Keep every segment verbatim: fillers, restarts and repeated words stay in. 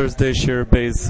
Thursday Shir Beis.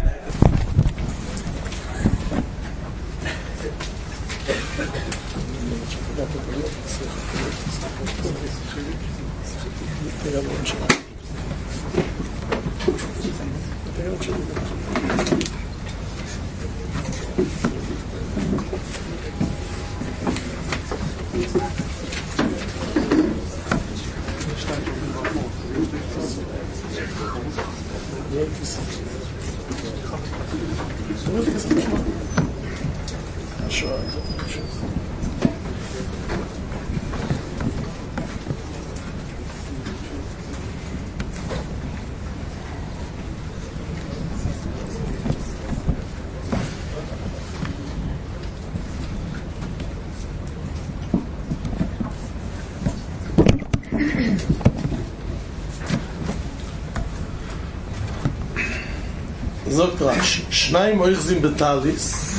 sagt Rashi, שניים אוחזים בטליס,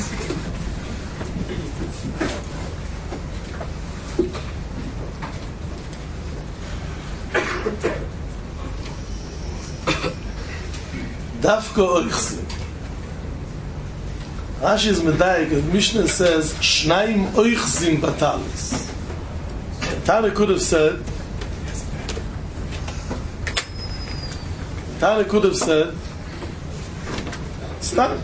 דווקא אוחזים. Rashi is medayik, and Mishnah says, שניים אוחזים בטליס. Tana could have said, Tana could have said, stop.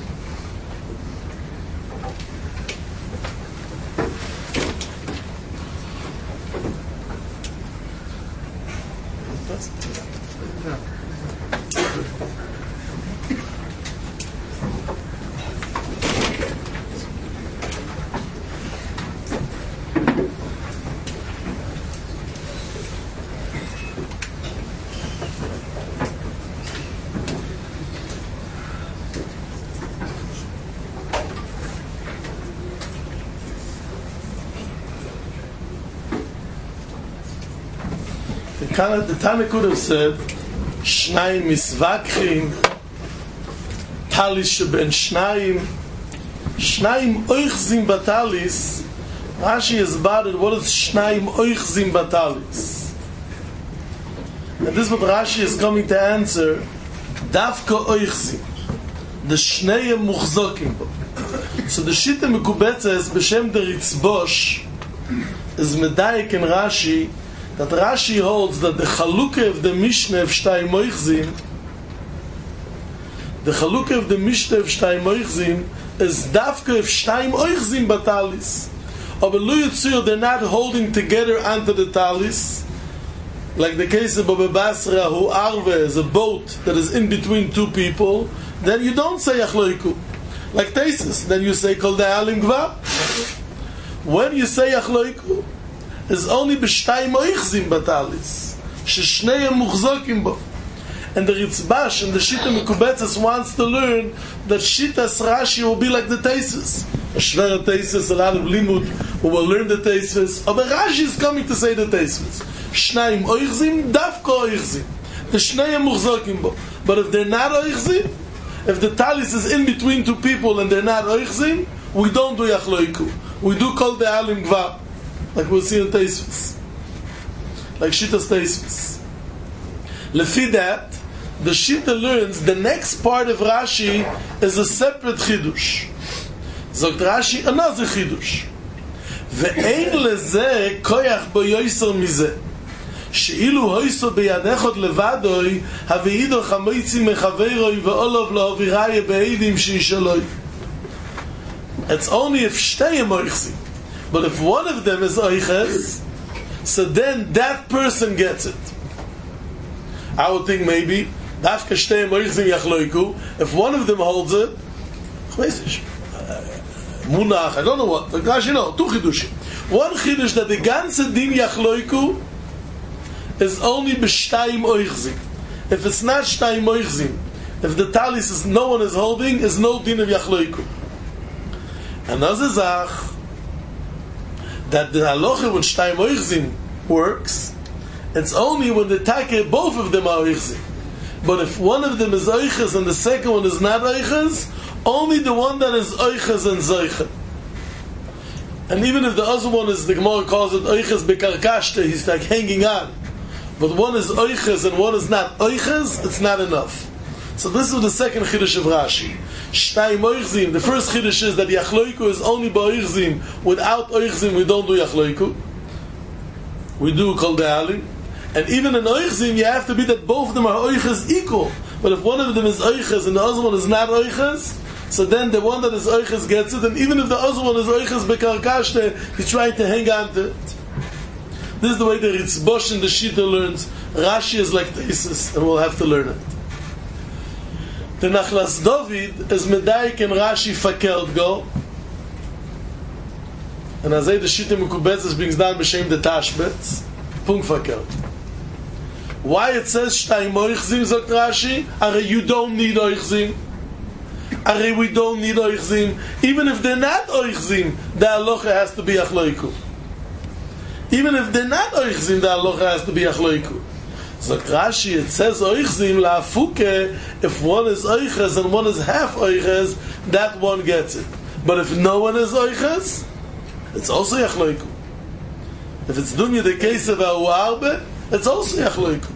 The Tana could have said, Shnayim misvakrim, talis sheben Shnayim, Shnayim oichzim batalis. Rashi has barred, what is Shnayim oichzim batalis? And this is what Rashi is coming to answer, Davka oichzim, the Shnayim muchzokim. So the Shita Mekubetza is B'Shem der Ritzbosh, is medayik in Rashi, that Rashi holds that the Chalukah of the Mishnah of Shtayim Oichzim, the Chalukah of the Mishnah of Shtayim Oichzim is Dafka of Shtayim Oichzim Batalis. But Lu Yitzur, they're not holding together onto the Talis, like the case of Baba Basra, who Arve is a boat that is in between two people, then you don't say Achloiku. Like Tesis, then you say Kol Da'alim Gva. When you say Achloiku, is only b'shtayim oichzim batalis, sheshnei muchzokim bo. And the Ritzbash and the Shita Mekubetzes wants to learn that Shitas Rashi will be like the Tesis. A shver Tesis, a lot of limud who will learn the Tesis. But Rashi is coming to say the Tesis. Shnayim oichzim, davko oichzim. The shnei muchzokim bo. But if they're not oichzim, if the talis is in between two people and they're not oichzim, we don't do yachloiku. We do kol de'alim gva. Like we'll see in Teisvis. Like Shita's Teisvis. Lefi that, the Shita learns the next part of Rashi is a separate Chidush. Zogt Rashi, another Chidush. Ve'ein leze koyach bo yoyser mize. She'ilu hoyso beyadechot levadoi, have'ido chamoitzi mechaveroi ve'olov lo'oviraya be'edim she'ishaloi. It's only if shteyem oichzi. But if one of them is oiches, so then that person gets it. I would think maybe dafka shteyem oichzim yachloiku. If one of them holds it, munach, I don't know what. But gosh, you know, two chidushim. One chidush that the ganze din yachloiku is only b'shtayim oichzim. If it's not shtayim oichzim, if the talis is no one is holding, is no din of yachloiku. Another zach, that the halacha when shtayim oichzim works, it's only when the take both of them are oichzim. But if one of them is oiches and the second one is not oiches, only the one that is oiches and zoiche. And even if the other one is, the Gemara calls it oiches bekarkashte, he's like hanging on. But one is oiches and one is not oiches, it's not enough. So this is the second Chiddush of Rashi. Shtayim Oichzim. The first Chiddush is that Yachloiku is only by Oichzim. Without Oichzim, we don't do Yachloiku. We do Kol De'alim. And even in Oichzim, you have to be that both of them are Oiches equal. But if one of them is Oiches and the other one is not Oiches, so then the one that is Oiches gets it. And even if the other one is Oiches Bekarkashte, he's trying to hang on to it. This is the way the Ritzbosh and the Shita learns. Rashi is like Tesis, and we'll have to learn it. The Nachlas David is Medaik and Rashi fakelt go. And as the Shita Mekubetzes brings down B'Shem the Tashbetz, Punkt fakelt. Why it says Shtayim Oichzim, sagt Rashi? Are you don't need Oichzim. Are we don't need Oichzim. Even if they're not Oichzim, the halacha has to be Achloiku. Even if they're not Oichzim, the halacha has to be Achloiku. So Rashi, it says Oichzim la'afuke, if one is Oiches and one is half Oiches, that one gets it. But if no one is Oiches, it's also Yachloiku. If it's dunya the case of Ahuarbe, it's also Yachloiku.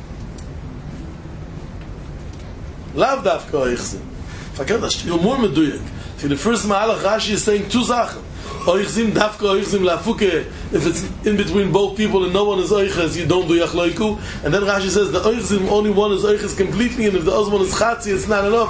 Lav dafka Oichzim. Fakir, that's still more meduyek. For the first Mahalach, Rashi is saying two Sachen. Oichzim, dafka Oichzim la'afuke, if it's in between both people and no one is Oiches, you don't do Yachloiku. And then Rashi says the Oichzim, only one is Oiches completely, and if the other one is Chatzi, it's not enough.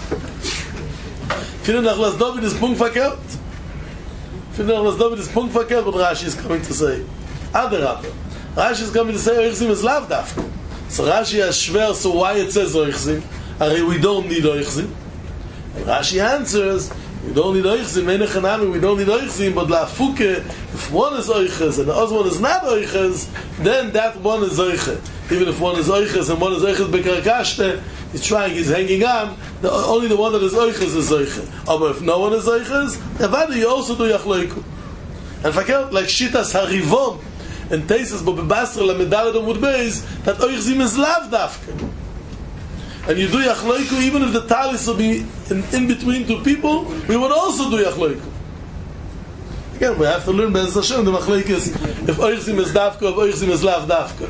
Für Nachlas David is Punkt verkehrt. Für Nachlas David is Punkt verkehrt, what Rashi is coming to say. Adarabba. Rashi is coming to say Oichzim is lav dafka. So Rashi has schwer, so why it says Oichzim? Are we don't need Oichzim? And Rashi answers, we don't need Oichzim, we don't need Oichzim, but la'afuke, if one is Oiches and the other one is not Oiches, then that one is Oiche. Even if one is Oiches and one is Oiches bekarkashte, he's trying, he's hanging on, the, only the one that is Oiches is Oiche. But if no one is Oiches, then you also do Yachloiku. And fakir, like Shitas Harivom, and Tesis, but Bebasra, Lamedalad and Mudbeis, that Oichzim is lav dafka. And you do Yachloiku, even if the talis will be in, in between two people, we would also do Yachloiku. Again, we have to learn Be'ez Hashem, the Machlekes, if Oichzim is dafka, if Oichzim is lav dafka.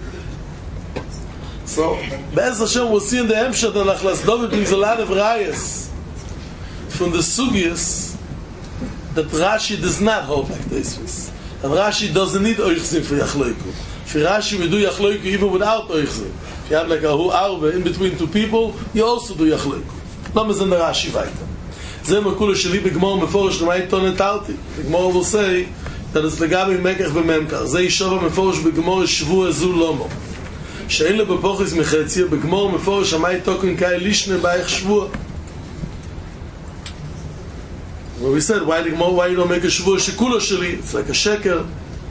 So, Be'ez Hashem, we'll see in the Hemshad, and Nachlas David brings a lot of rayas from the Sugyas that Rashi does not hold like this. And Rashi doesn't need Oichzim for Yachloiku. For Rashi, we do Yachloiku even without Oichzim. If you have like a hu arve in between two people, you also do Yachloiku. Lamas in the Rashi weiter. Zeh makula sheli b'gmor meforish l'may tonet arti. The Gemara will say that it's legabi mekach b'memkar. Zeh yishova meforish b'gmor shvu ezu lomo. She'en le b'pochis mechetzia b'gmor meforish amay token kai lishne b'ayich shvu. Well, we said, why the Gemara, why you don't make a shvu shekula sheli? It's like a sheker.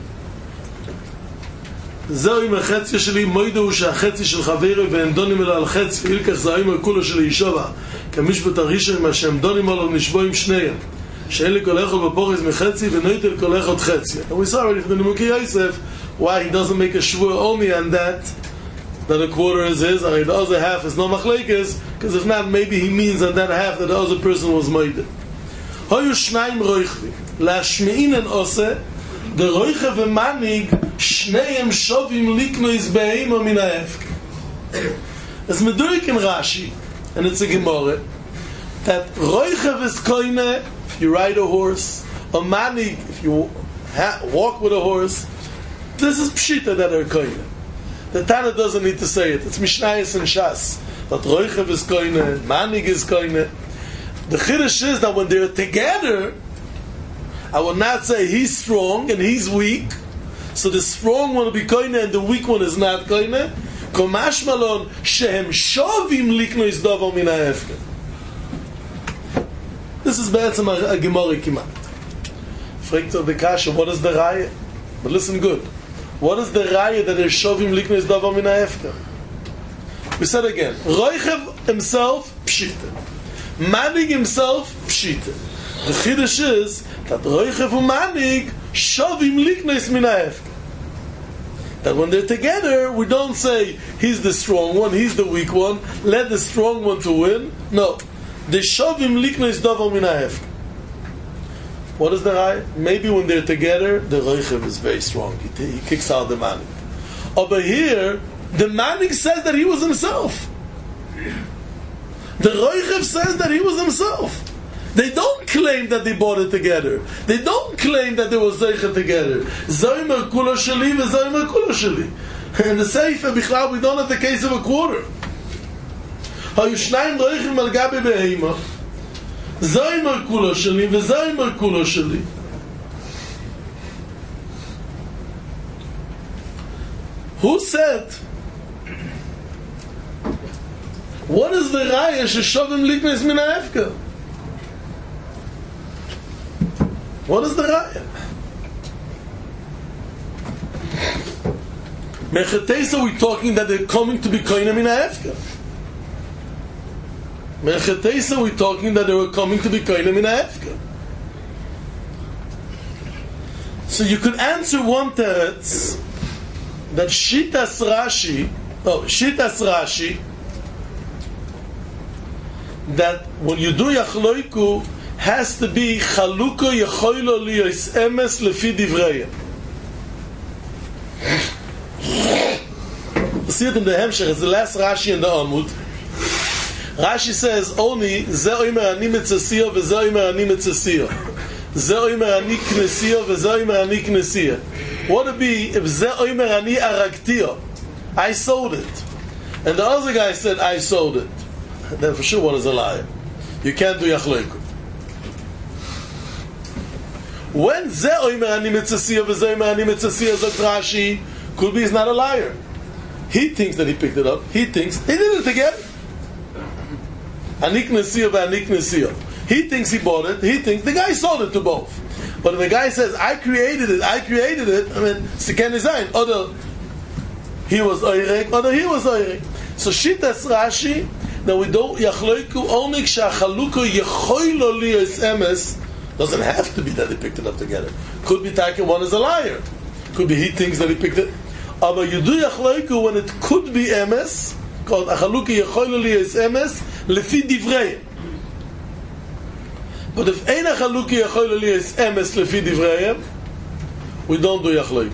זהו עם החצי שלי מוידו הוא שהחצי של חברי והם דונים אלו על חצי ואילכך זהו עם הכולו של ישובה כמשפט הראשון מה שהם דונים עליו נשבו עם שניהם שאין לי כל אחד בפורס מחצי ונויטל כל אחד חצי. And we saw already from the Nimuki Yosef why he doesn't make a shvur only on that that a quarter is his and the other half is no machlekes, because if not maybe he means on that half that the other person was moide. Hoyu shnaim roichvi lashmeinen ose the roiche v'manig shneim shovim liknois be'ema min ha'efker. It's medurik in Rashi, and it's a Gemara, that roiche v'skoine, if you ride a horse, or manig, if you ha- walk with a horse, this is pshita that are koine. The Tana doesn't need to say it. It's Mishnayos and Shas. But roiche v'skoine, manig is koine. The chiddush is that when they're together, I will not say he's strong and he's weak, so the strong one will be koine and the weak one is not koine. Komash malon shehem shovim likno is davar min ha'efker. This is be'etzem a Gemara kimat. Fragt of the kasha, what is the raya? But listen good. What is the raya that they're shovim likno is davar min ha'efker? We said again, Roichev himself pshita, Manig himself pshita. The chiddush is that Roichev and Manig shovim liknois min ha'efker. That when they're together, we don't say he's the strong one, he's the weak one, let the strong one to win. No, they shovim liknois davar min ha'efker. What is the right? Maybe when they're together, the Roichev is very strong. He, he kicks out the Manig. Over here, the Manig says that he was himself. The Roichev says that he was himself. They don't claim that they bought it together. They don't claim that they were Zeicha together. Zoymer Kula Shali v'Zoymer Kula Shali. In the Sefer, Bichlal, we don't have the case of a quarter. Hayushnayim Roichim al Gabi Behema. Zoymer Kula Shali v'Zoymer Kula Shali. Who said? What is the Raya Sheshovim Liknes Min HaHefker? What is the Raya? Mechatesa, we're talking that they're coming to be Koinem Min HaHefker. Mechatesa, we're talking that they were coming to be Koinem Min HaHefker. So you could answer one teretz that Shitas Rashi, oh, Shitas Rashi, that when you do Yachloiku, has to be Chaluka Yechoilo Liyos Emes Lefi Divrei. See it in the Hemshech, it's the last Rashi in the Amud. Rashi says only Ze Oimer Ani Metzasiyo V'Ze Oimer Ani Metzasiyo. Ze Oimer Ani Knesiyo V'Ze Oimer Ani Knesiyo. What would be if Ze Oimer Ani Aragtiyo? I sold it. And the other guy said I sold it. Then for sure one is a liar. You can't do Yachloiku. When Ze Oimer Ani Metzasiya V'Ze Oimer Ani Metzasiya Zot Rashi, could be he's not a liar. He thinks that he picked it up. He thinks he did it together. Anik Nesiya v'Anik Nesiya. He thinks he bought it. He thinks the guy sold it to both. But if the guy says I created it, I created it, I mean, Siken Design. Other he was Oirek, other he was Oirek. So Shitas Rashi, that we don't Yachloiku only Kshachaluko Yechoilo Liyos Emes. Doesn't have to be that they picked it up together. Could be taken one is a liar. Could be he thinks that he picked it. But you do Yachloiku when it could be Emes, called Achaluka Yechoilo Liyos Emes, Lefi Divrei. But if Ein Achaluka Yechoilo Liyos Emes Lefi Divrei, we don't do Yachloiku.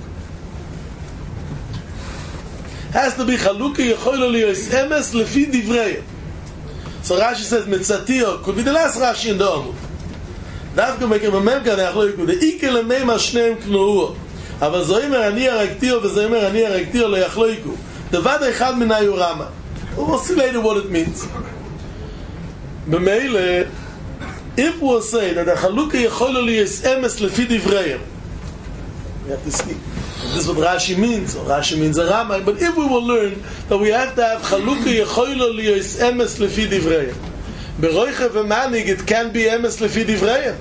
Has to be Chaluka Yechoilo Liyos Emes Lefi Divrei. So Rashi says Metzatiyo could be the last Rashi in the Amud. Dafka make him a memka Yachloiku. The Ikel Meima Shneim Knuuo. אבל זו אומר אני הרגתיו וזה אומר אני הרגתיו לא יחלויקו דבר אחד מן היורמה. We'll see later what it means. במילא, if we'll say that החלוקה יכול לו להיות אמס לפי דבריהם, we have to see this is what Rashi means, or Rashi means a Rama, but if we will learn that we have to have חלוקה יכול לו להיות אמס לפי דבריהם, ברויכה ומניג it can't be אמס לפי דבריהם.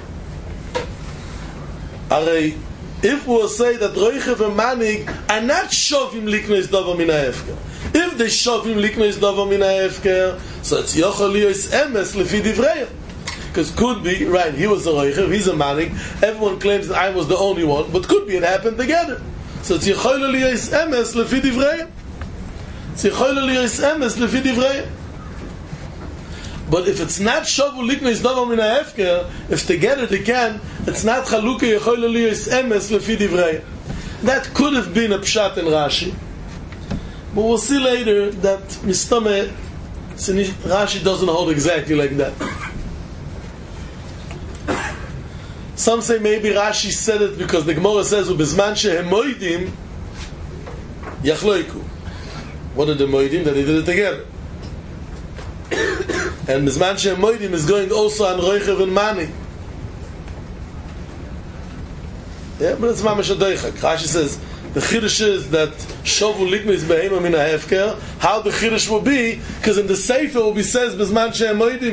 הרי if we'll say that Roichev and Manig are not Shovim Liknois Dovo Min HaHefker. If they Shovim Liknois Dovo Min HaHefker, so it's Yochel Liyos Emes Lefi Divrei. Because could be, right, he was a Roichev, he's a Manig, everyone claims that I was the only one, but could be it happened together. So it's Yochel Liyos Emes Lefi Divrei. It's Yochel Liyos Emes Lefi Divrei. But if it's not Shovu Liknois Dovo Min HaHefker, if together they can, it's not Chaluka Yechoilo Liyos Emes Lefi Divrei. That could have been a Pshat in Rashi. But we'll see later that Mistame, Rashi doesn't hold exactly like that. Some say maybe Rashi said it because the Gemara says, Ubezman shehemoidim yachloiku. What are the moidim? That they did it together. And Bezman shehemoidim is going also on Roichev and Mani. Yeah, but it's mamash adoichak. Rashi says the chiddush is that shovu liknois behema min ha'hefker. How the chiddush will be? Because in the sefer will be says bezman she'emoidim.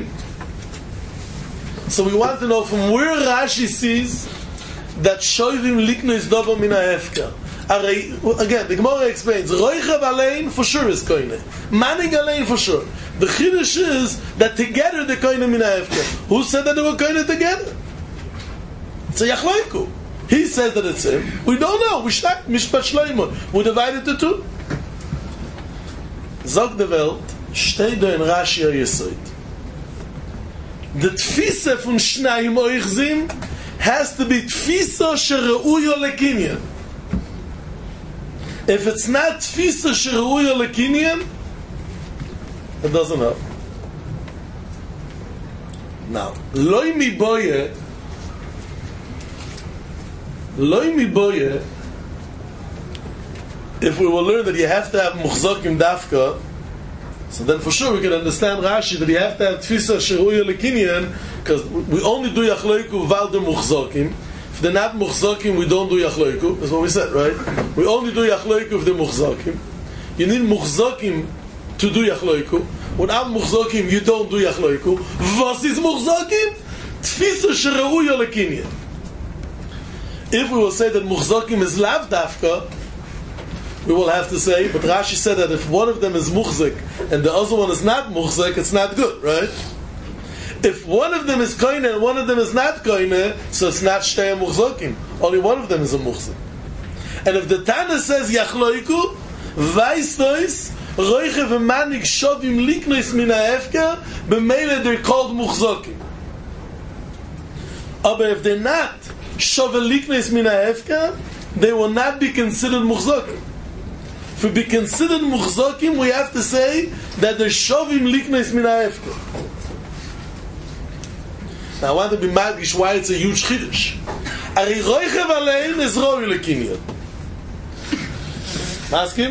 So we want to know from where Rashi sees that shovim liknois dovo min ha'hefker. Again, the Gemara explains roichev alein for sure is koine, manig alein for sure. The chiddush is that together they koine min ha'hefker. Who said that they were koine together? It's a yachloiku. He says that it's him. We don't know. We shtak mishpat shloimon. We divided the two. Zog de Welt steht da in Rashi HaYesod. The tfisa von shnayim oichzim has to be tfisa shereuyo lekinyan. If it's not tfisa shereuyo lekinyan, it doesn't help. Now, loy mi boye, loy mi boye, if we will learn that you have to have muchzakim dafka, so then for sure we can understand Rashi that you have to have tfisa sheruya lekinyan, because we only do yachloiku val de muchzakim. If they're not muchzakim, we don't do yachloiku. That's what we said, right? We only do yachloiku if they're muchzakim. You need muchzakim to do yachloiku. Without muchzakim, you don't do yachloiku. Was is muchzakim? Tfisa sheruya lekinyan. If we will say that muchzakim is lav dafka, we will have to say, but Rashi said that if one of them is muchzik and the other one is not muchzik, it's not good, right? If one of them is koine and one of them is not koine, so it's not shtei muchzakim. Only one of them is a muchzik. And if the Tana says yachloiku, vaisnois, roiche v'manik shovim liknois min ha'efker, b'meile they're called muchzakim. But if they're not shovim liknois min ha'efker, they will not be considered muchzakim. To be considered muchzakim, we have to say that they're shovim liknois min ha'efker. Now I want to be magish why it's a huge chiddush. Ari roichev alein is roi lekinyan. Maskim?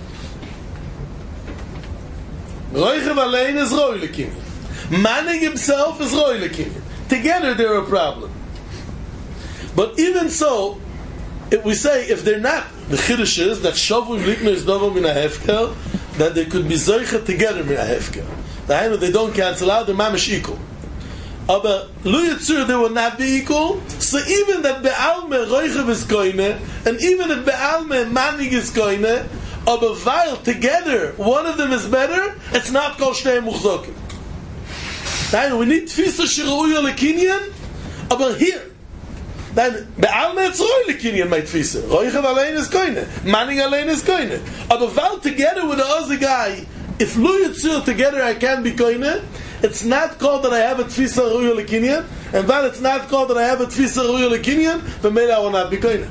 Roichev alein is roi lekinyan. Manning himself is roi lekinyan. Together they're a problem. But even so, if we say if they're not, the chiddush is that shovim liknois dovo min ha'efker, that they could be zoicha together min ha'efker. They don't cancel out, they're mamish equal. Aber lo yitzur they will not be equal. So even that be'alme roichev is koine, and even if be'alme manig is koine, aber while together one of them is better, it's not called shtei muchzakim. Then we need tfisa sheruya lekinyan, aber here, then be'alme it's roi lekinyan my tfisa. Roichev alein is koine, manig alein is koine. Aber while together with the other guy, if lo yitzur together I can be koine, it's not called that I have a tfisa ruya lekinyan, and while it's not called that I have a tfisa ruya lekinyan, then maybe I will not be koine.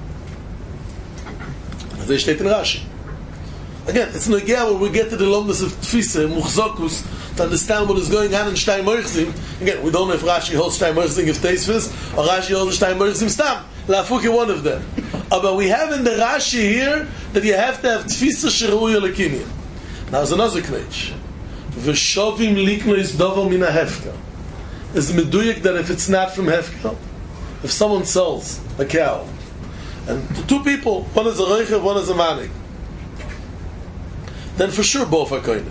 As they state in Rashi. Again, it's nogea when we get to the lomdus of tfisa, muchzakus, to understand what is going on in Shtei Moichzim. Again, we don't know if Rashi holds Shtei Moichzim if Teisvis, or Rashi holds Shtei Moichzim Stam. Lafuki one of them. Uh, but we have in the Rashi here that you have to have tfisa sheruya lekinyan. Now there's another knech. V'shovim liknois dovo min ha'hefker. Is meduyik that if it's not from hefker, if someone sells a cow, and two people, one is a roichev, one is a manik, then for sure both are koine.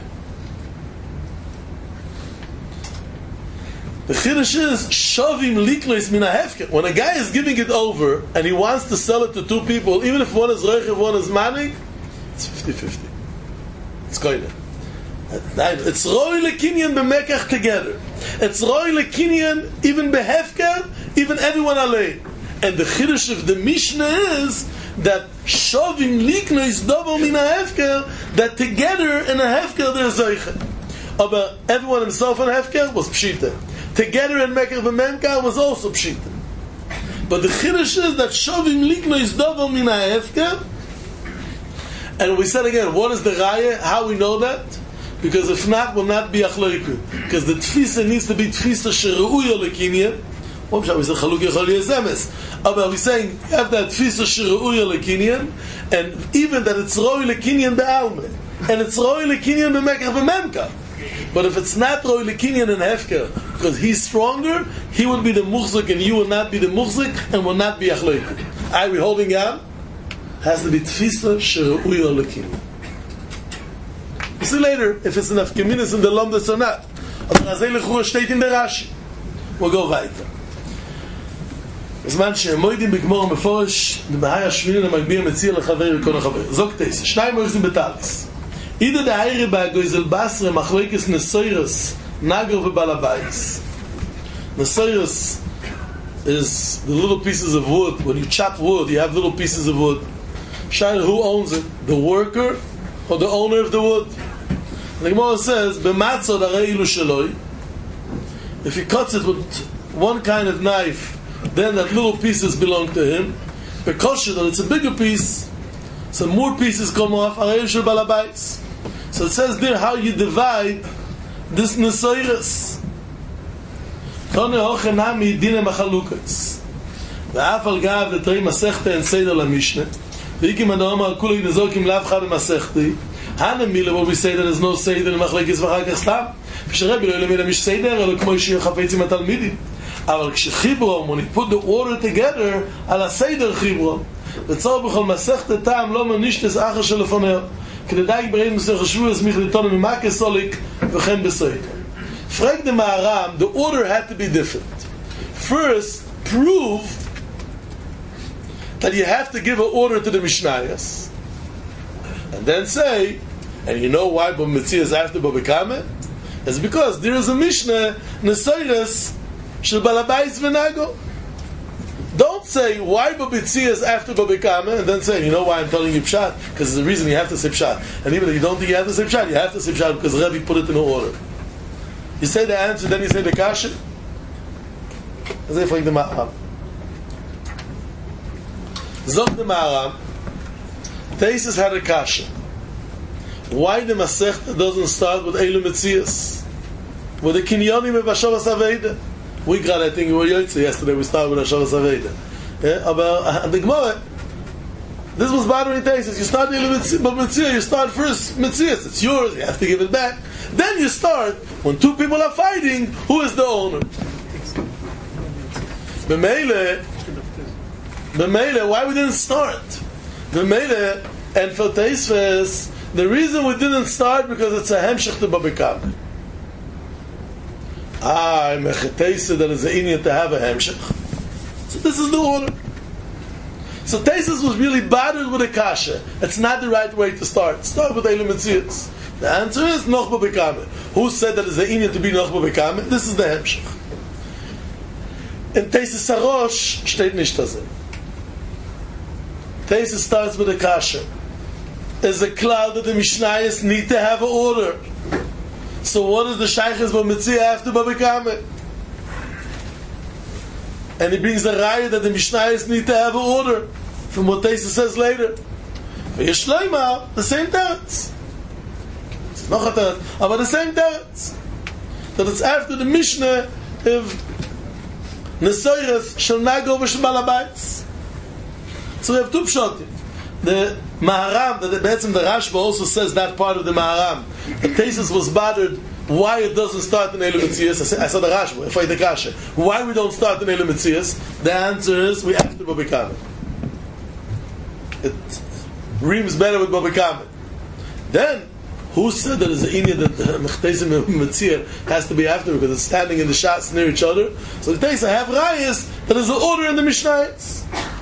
The chiddush is shovim liknois min ha'hefker. When a guy is giving it over and he wants to sell it to two people, even if one is roichev, one is manik, it's fifty-fifty. It's koine. It's roi lekinyan b'mekach together. It's roi lekinyan even behefker, even everyone alone. And the chiddush of the Mishnah is that shovim liknois dovo min ha'hefker, that together in a hefker there's zoicha. But everyone himself in hefker was pshita. Together in mekach b'memka was also pshita. But the chiddush is that shovim liknois dovo min ha'hefker. And we said again, what is the raya? How we know that? Because if not, will not be achloiku. Because the tfisa needs to be tfisa sheruya lekinyan. What shall we say? Chaluk yechol yezemes. But we're saying you have that tfisa sheruya lekinyan, and even that it's roi lekinyan be'alme, and it's roi lekinyan be'mekach be'memka. But if it's not roi lekinyan and hefker, because he's stronger, he will be the muchzik and you will not be the muchzik, and will not be achloiku. Are we holding out? Has to be tfisa sheruya lekinyan. We'll see later if it's enough keminis in the lomdas or not. Aber Azay Lechura steht in der Rashi. We'll go weiter. בזמן שמוידים בגמור המפורש, במהי השמיני למגביר מציע לחבר וכל החבר. זוג תייס, שניים מויחזים בטלס. אידה דהיירי בהגויזל בסרה מחלוקס נסוירס, נגר ובלבייס. Nesayos is the little pieces of wood. When you chop wood, you have little pieces of wood. Shine, who owns it? The worker or the owner of the wood? The Gemara says, "B'matzod arei ilu sheloi." If he cuts it with one kind of knife, then that little pieces belong to him. Because it's a bigger piece, so more pieces come off. Arei shel balabais. So it says there how you divide this nesayos. Tone hoche nami dine machalukas. ואף על גב לתרי מסכת אין סדר למשנה ואיקים הנאמר כולי נזוקים לאף אחד במסכתי הנמילה בו בסדר is no סדר למחלקת ואחר כך סתם כשרבי לא ילמד למיש סדר אלא כמו ישיר חפץ עם התלמידים אבל כשחיברום when he put the order together על הסדר חיברום וצור בכל מסכת טעם לא מנישתס אחר שלפונר כדאי בראים מסך שבוע הסמיך לטון ממקה סוליק וכן בסדר פרק דמהר"ם the order had to be different first prove that you have to give an order to the Mishnayos and then say, and you know why Bava Metzia is after Bava Kama? It's because there is a Mishnah Nesayres Shel Balabais V'Nago. Don't say why Bava Metzia is after Bava Kama and then say, you know why I'm telling you Pshat? Because there's a reason you have to say Pshat. And even if you don't think you have to say Pshat, you have to say Pshat because Rebbe put it in order. You say the answer, then you say the Kasha. As if like the Ma'am. Zog the Maharam, Taisus had a kasha. Why the Masechta doesn't start with Eilu Metzias? With the Kinyonim of Hashavas Aveda. We got, I think, we were Yotze yesterday, we started with Hashavas Aveda. Yeah, but the Gemara, this was bothering Taisus. You start Eilu Metzias, you start first Metzias. It's yours, you have to give it back. Then you start, when two people are fighting, who is the owner? B'meile, B'meile, why we didn't start? B'meile, and for Teisves, the reason we didn't start because it's a hemshech to Bava Kama. Ah, I'm a Teisves that is an Indian to have a hemshech. So this is the order. So Teisves was really bothered with a kasha. It's not the right way to start. Start with Eilu Metzias. The answer is Noch Bava Kama. Who said that it's an Indian to be Noch Bava Kama? This is the hemshech. In Teisves Sarosh steht nicht das. Teisves starts with a kasha. Is a cloud that the Mishnayos need to have an order. So what is the Shaykhis Bava Metzia after Bava Kama? And he brings the raya that the Mishnayos need to have an order from what Teisves says later. V'yeshloima, the same teretz. It's not a teretz, but the same teretz. That it's after the Mishnah of Nesayres Shel Nago v'Shel Balabais. So we have two pshatim. The Maharam, that the Betzim, the Rashba also says that part of the Maharam. The Teisves was bothered why it doesn't start in Eilu Metzias. I said, I said the Rashba, if I the Kasha. Why we don't start in Eilu Metzias? The answer is we have to Bava Kama. It reams better with Bava Kama. Then, who said that there's an Indian that Mechteisim Metzia has to be after because it's standing in the shots near each other? So the Teisves have rayas that there's an order in the Mishnayos.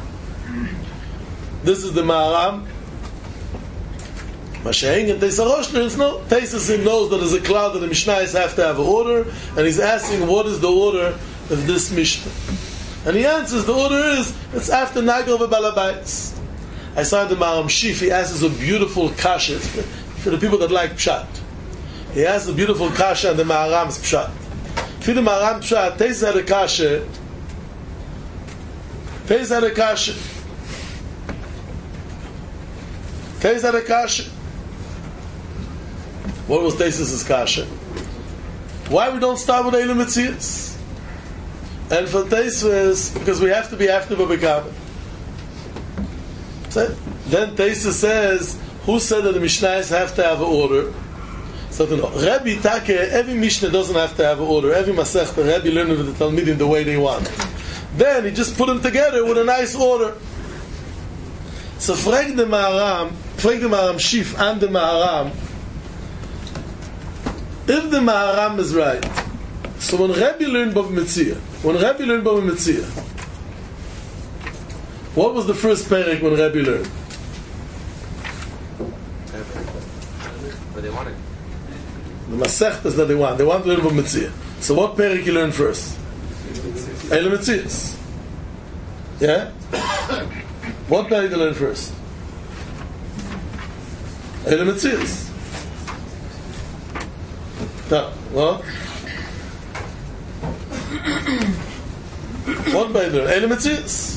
This is the Maharam. Mashahing and Teisaroshner is no. Teisasim knows that there's a cloud that the Mishnayos have to have an order, and he's asking what is the order of this Mishnah. And he answers the order is it's after Nago v'Balabais. I saw the Maharam Shif. He asks a beautiful kasha for the people that like Pshat. He asks a beautiful kasha and the Maharam's Pshat. For the Maharam Pshat, Teis had a kasha. Teis had a kasha. Teis had a kasha. What was Teis's kasha? Why we don't start with Eilu Metzias? And for Teis because we have to be after Bava Kama. So then Teis says, who said that the Mishnayos have to have an order? So to know, Rebbe Take, every Mishnah doesn't have to have an order. Every Masech, the Rebbe learned with the Talmidim the way they want. Then he just put them together with a nice order. So frag the Maharam, frag the Maharam Shif and the Maharam, if the Maharam is right, so when Rebbe learned Bava Metzia, when Rebbe learned Bava Metzia, what was the first perek when Rebbe learned? But they wanted. The Masechtas that they want. They want to learn Bava Metzia. So what perek you learn first? Eilu Metzias. Yeah? What perek you learn first? Eilu Metzias. No, what? What perek you learn? Eilu Metzias.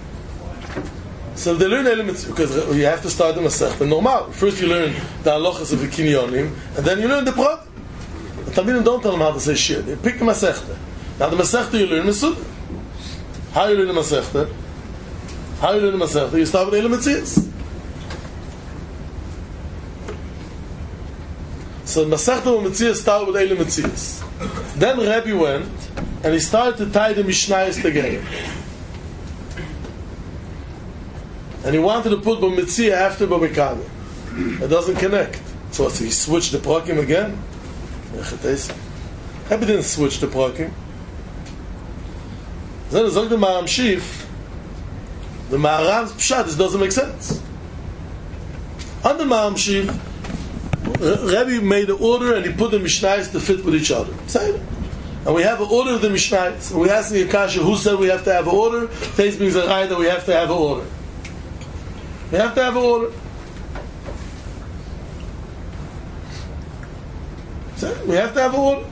So they learn Eilu Metzias because you have to start the Masechta normal. First you learn the halachas of the Kinyonim, and then you learn the Prat. The Talmidim don't tell them how to say shir. They pick the Masechta. Now the Masechta you learn Mesud. How you learn the Masechta? How you learn the Masechta? You start with Eile Metzias. So Masechta Metzias started with Eile Metzias. Then Rebbe went and he started to tie the Mishnayos together. And he wanted to put B'Metzia after B'Mekame. It doesn't connect. So he switched the Prakim again. Rebbe didn't switch the Prakim. Then he said the Maharam Shif, the Maharam's Pshat, this doesn't make sense. On the Maharam Shif, Rebbe made an order and he put the Mishnayos to fit with each other. And we have an order of the Mishnayos. We ask the Akasha who said we have to have an order. Taste means a right that we have to have an order. We have to have an order. We have to have an order.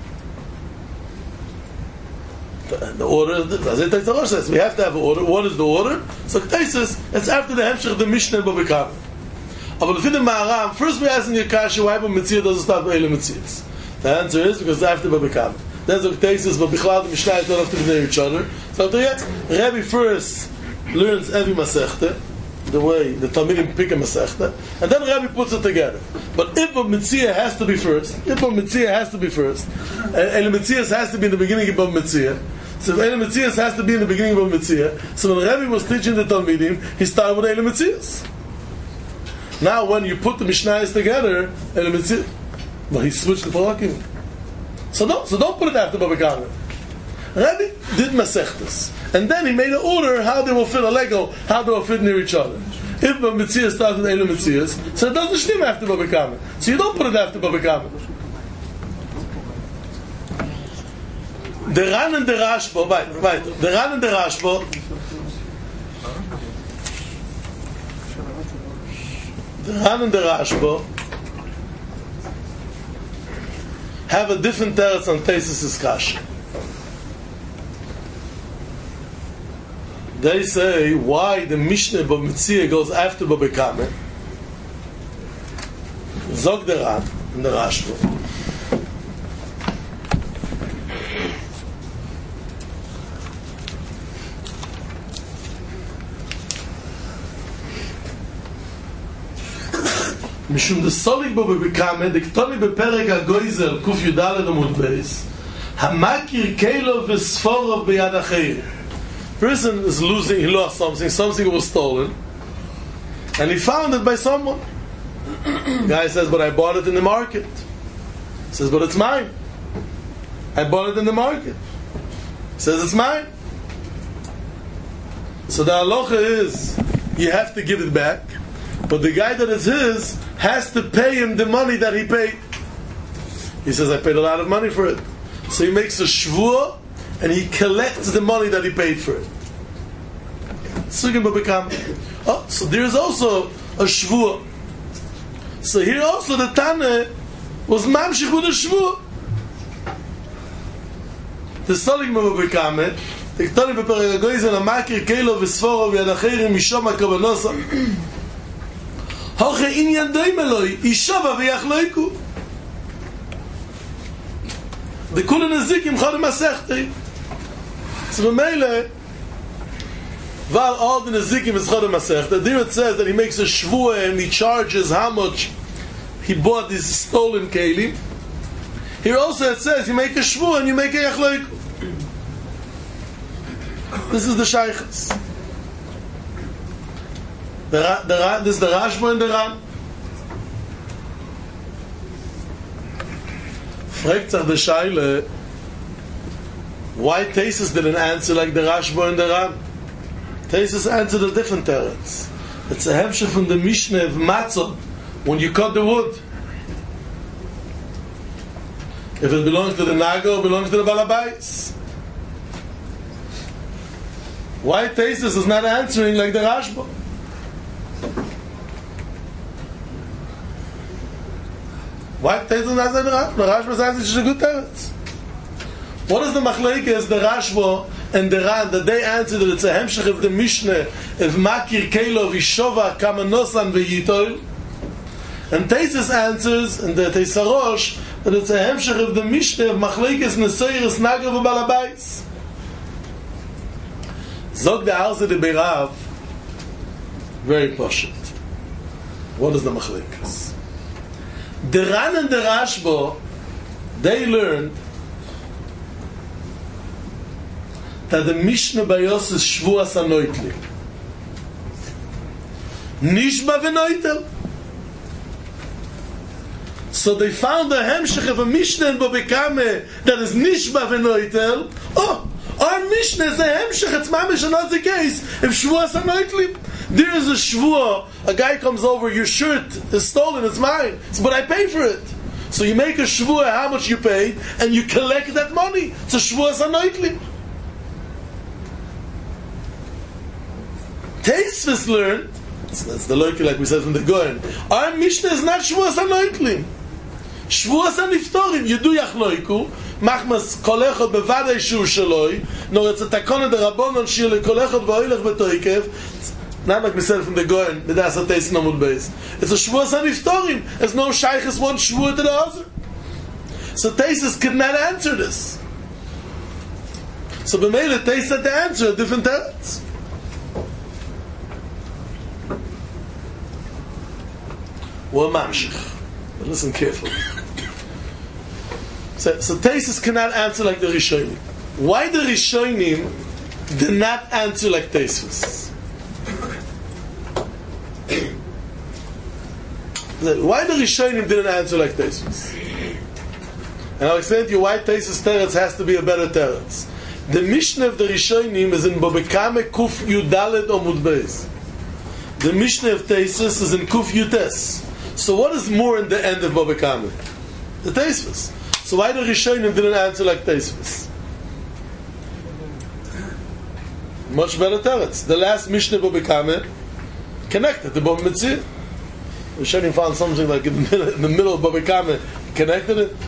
The order, as it takes the Rosh says, we have to have an order. What is the order? So Ketaisis, it's after the Hemshech of the Mishnah and Babikam. But if in the Maharam, first we ask in the Akasha why B'Metzia doesn't start with Eile Metzias. The answer is because it's after Babikam. Then the Ketaisis, but Bichlal the Mishnah don't have to be near each other. So yet, Rebbe first learns every Masechta, the way the Talmidim pick a Masechta, and then Rebbe puts it together. But if B'Metzia has to be first, if B'Metzia has to be first, and Eile Metzias has to be in the beginning of B'Metzia, so if Eile Metzias has to be in the beginning of B'Metzia, so when Rebbe was teaching the Talmidim, he started with Eile Metzias. Now when you put the Mishnayos together, Eile Metzias, well, he switched the Parakim. So don't, so don't put it after Baba Kama. Rebbe did Masechtas, and then he made an order how they will fit a Lego, how they will fit near each other. If Baba Metzias starts with Eile Metzias, so it doesn't stem after Baba Kama. So you don't put it after Baba Kama. The Ran and the Rashba, right, right. The Ran and the Rashba, the Ran and the Rashba have a different teretz on Teisus' Kasha. They say why the Mishnah B'Metzia goes after B'Bekame. Zog the Ran and the Rashba. משום דסוליק בו בבקמה, דקטולי בפרק הגויזר, קוף ידלת עמוד בייס, המכיר קילו וספורוב ביד אחר. Person is losing, he lost something, something was stolen, and he found it by someone. The guy says, but I bought it in the market. He says, but it's mine. I bought it in the market. He says, it's mine. So the halacha is, you have to give it back, but the guy that is his has to pay him the money that he paid. He says, I paid a lot of money for it. So he makes a shvuah and he collects the money that he paid for it. Oh, so there is also a shvuah. So here also the Tana was mamshich with a shvuah. The Solik Mababikame, the Ktani Beperagagoiz and Amakir Kelo Vesforo Vyadachirim Mishoma Kabanosa. Hoche inyan doimeloi, ishova v'yachloiku. The kulen nezikim chodem asechtei. So b'meile, while all the nezikim is chodem asechtei, there it says that he makes a shvuah and he charges how much he bought these stolen kelim. Here also it says you make a shvuah and you make a yachloiku. This is the shaykhs. The, the, this is the Rashba and the Ran. Fragt sich the Shaila, why Teisus didn't answer like the Rashba and the Ran? Teisus answered a different teretz. It's a hemshah from the Mishnah of Matzah, when you cut the wood. If it belongs to the Nago, it belongs to the Balabais. Why Teisus is not answering like the Rashba? Why Teisus not saying the Rashba? The Rashba says it's a good teretz. What is the machlekes is the Rashba and the Ran that they answer that it's a hemshech of the Mishnah of Makir Kelo Vishova Kamanosan V'Yitol, and Teisus answers in the Teisarosh that it's a hemshech of the Mishnah of Machlekes Neseiris Nagav Balabais. Zog the Alze de Beirav, very poshut. What is the Machlekes? The Ran and the Rashba, they learned that the Mishnah Bayos is Shvuas HaNoitli. Nishba v'Noitel. So they found a hemshech of a Mishnah in Bobekame that is Nishba v'Noitel. Oh, our Mishnah is a hemshech. It's mamish and not the case. If Shvuas HaNoitli, there is a Shvuah, a guy comes over, your shirt is stolen, it's mine. So, but I paid for it. So you make a Shvuah how much you paid, and you collect that money. It's a Shvuas HaNoitli. Teisvis learned, that's the loiki like we said from the Goyen, our Mishnah is not Shvuas HaNoitlim. Shvuas HaNiftorim, you do Yachloiku, Machmas kolechot bevadei shu shaloi, nor it's a takona de Rabbonon shir lekolechot v'oilech betoikev, not like we said from the Goyen, the Das HaTeis Namud Beis. It's a Shvuas HaNiftorim. There's no Shaykhis one Shvuah to the other. So Teisvis could not answer this. So B'meila Teis had to answer a different teretz. Well, mamshich. But listen carefully. So, so Taisus cannot answer like the Rishonim. Why the Rishonim did not answer like Taisus? Why the Rishonim didn't answer like Taisus? And I'll explain to you why Taisus Teretz has to be a better Teretz. The Mishnah of the Rishonim is in Bobekame Kuf Yudalet Omud Beis. The Mishnah of Taisus is in Kuf Yutes. So what is more in the end of Baba Kame? The Teisvis. So why the Rishonim didn't answer like Teisvis? Much better teretz. The last Mishnah Baba Kame connected to Baba Metzia. Rishonim found something like in the middle, in the middle of Baba Kame, connected it.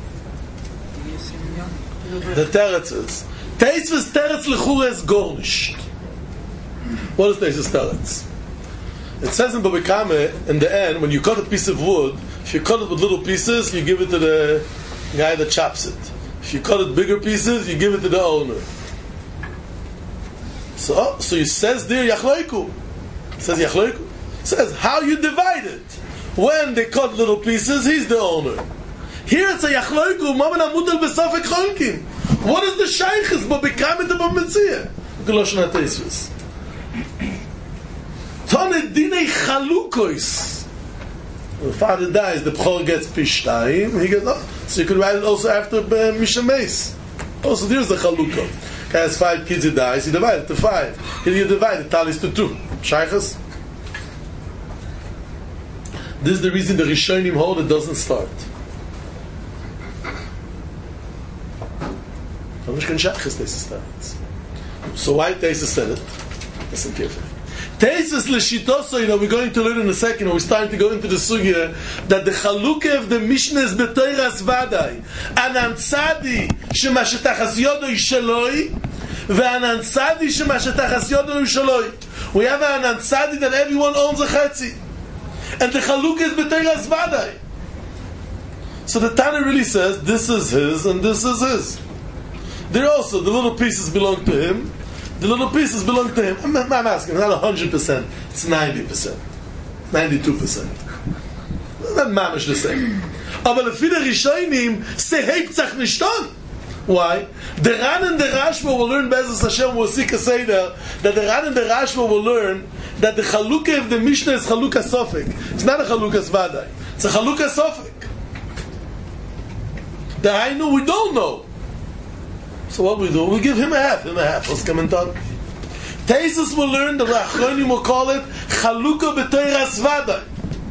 The teretz is Teisvis teretz lechura is gornisht. What is Teisvis teretz? It says in Baba Kame, in the end, when you cut a piece of wood, if you cut it with little pieces, you give it to the guy that chops it. If you cut it bigger pieces, you give it to the owner. So, oh, so it says there, Yachloiku. It says Yachloiku. It says, how you divide it. When they cut little pieces, he's the owner. Here it's a Yachloiku, Maman Amudal Besafek Cholkim. What is the Shaykhis, Baba Kame to Baba Metzia? Goloshon HaTeisvis. Tone dinei chalukois. When the father dies, the bchor gets pishtayim. He gets, oh, so you can write it also after uh, Mishameis. Also, there's the chaluko. Guy has five kids, he dies, he divides it to five. Here you divide it, talis to two. Shaykhas. This is the reason the Rishonim hold it doesn't start. So why Teissus said it? Listen carefully. Teissus l'shitoso, you know, we're going to learn in a second, we're starting to go into the sugya, that the chalukah of the Mishnah is b'toiras vadai. Anan tzadi shema shetachas yodo yishaloi, ve'anan tzadi shema shetachas yodo yishaloi. We have an anan tzadi that everyone owns a chetzi. And the chalukah is b'toiras vadai. So the Tana really says, this is his and this is his. There also, the little pieces belong to him, the little pieces belong to him. I'm, I'm asking, it's not one hundred percent, it's ninety percent, ninety-two percent. Not mamish the same. Aber lefi the Rishonim, se heiptzach nishton. Why? The Ran and the Rashba will learn, Be'ezus Hashem, we'll see Seder, that the Ran and the Rashba will learn that the chalukah of the Mishnah is chalukah sofek. It's not a chalukah svadai. It's a chalukah sofek. The Hainu, we don't know. So what we do? We give him a half, him a half. Let's come and talk. Teissus will learn, the Achronim will call it Chalukah b'Toras Vadai.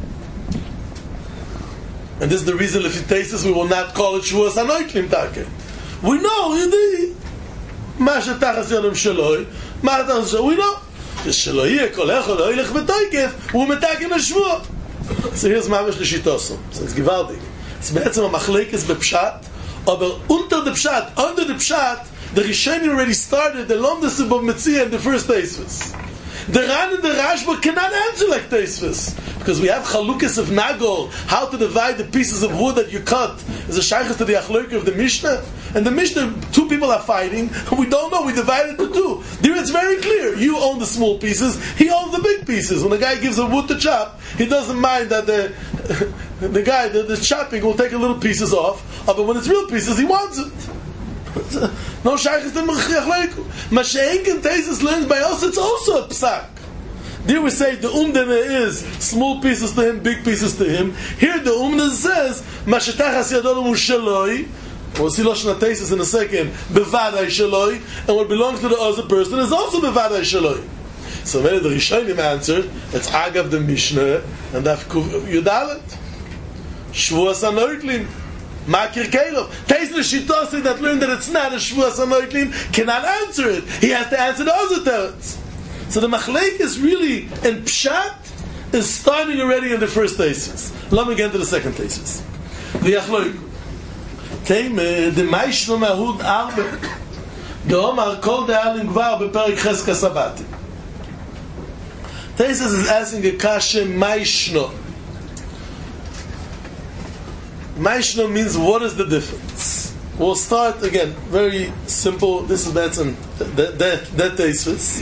And this is the reason, if it Teissus, we will not call it Shavuos HaNoitlim Take. We know, indeed. Ma shetachas yodem shaloi, ma shetachas shaloi, we know. Shaloi, kol echol, oilech b'toikev, hu metaken ha-Shavuot. So here's mamish l'shitosom. So it's givaldik. It's be'etzem ha-machlekes b'pshat, aber unter the pshat, under the pshat, the Rishonim already started the Lomdas of Metzia in the first Teisvis. The Ran and the Rashba cannot answer like Teisvis, because we have Chalukas of Nagol, how to divide the pieces of wood that you cut, is a shaykhs to the Achloiker of the Mishnah. And the Mishnah, two people are fighting, and we don't know, we divide it to two. There it's very clear, you own the small pieces, he owns the big pieces. When the guy gives a wood to chop, he doesn't mind that the the guy, the, the chopping will take a little pieces off, but when it's real pieces, he wants it. No shaykhs to the Achloiker. Masha'enken Tesis learns by us, it's also a psak. There we say the umdana is small pieces to him, big pieces to him. Here the umdana says, Mashetachas yadonu shaloi, we'll see Lashon HaTesis in a second, bevadai shaloi, and what belongs to the other person is also bevadai shaloi. So when the Rishonim answered, it's Agav the Mishnah, and Daf Yudalet. Shvuas HaNoitlim. Makir Kelov. Teis L'Shitosei that learned that it's not a Shvuas HaNoitlim cannot answer it. He has to answer the other teretz. So the Machlek is really, in Pshat, is starting already in the first thesis. Let me get into the second thesis. The Achloik. Teime, the Maishno Mahud Arbe, the Omar Kol De'alim Gvar Beperik Cheska Sabati. Thesis is asking a kasha Maishno. Maishno means what is the difference? We'll start again, very simple. This is Batson, that, that, that thesis.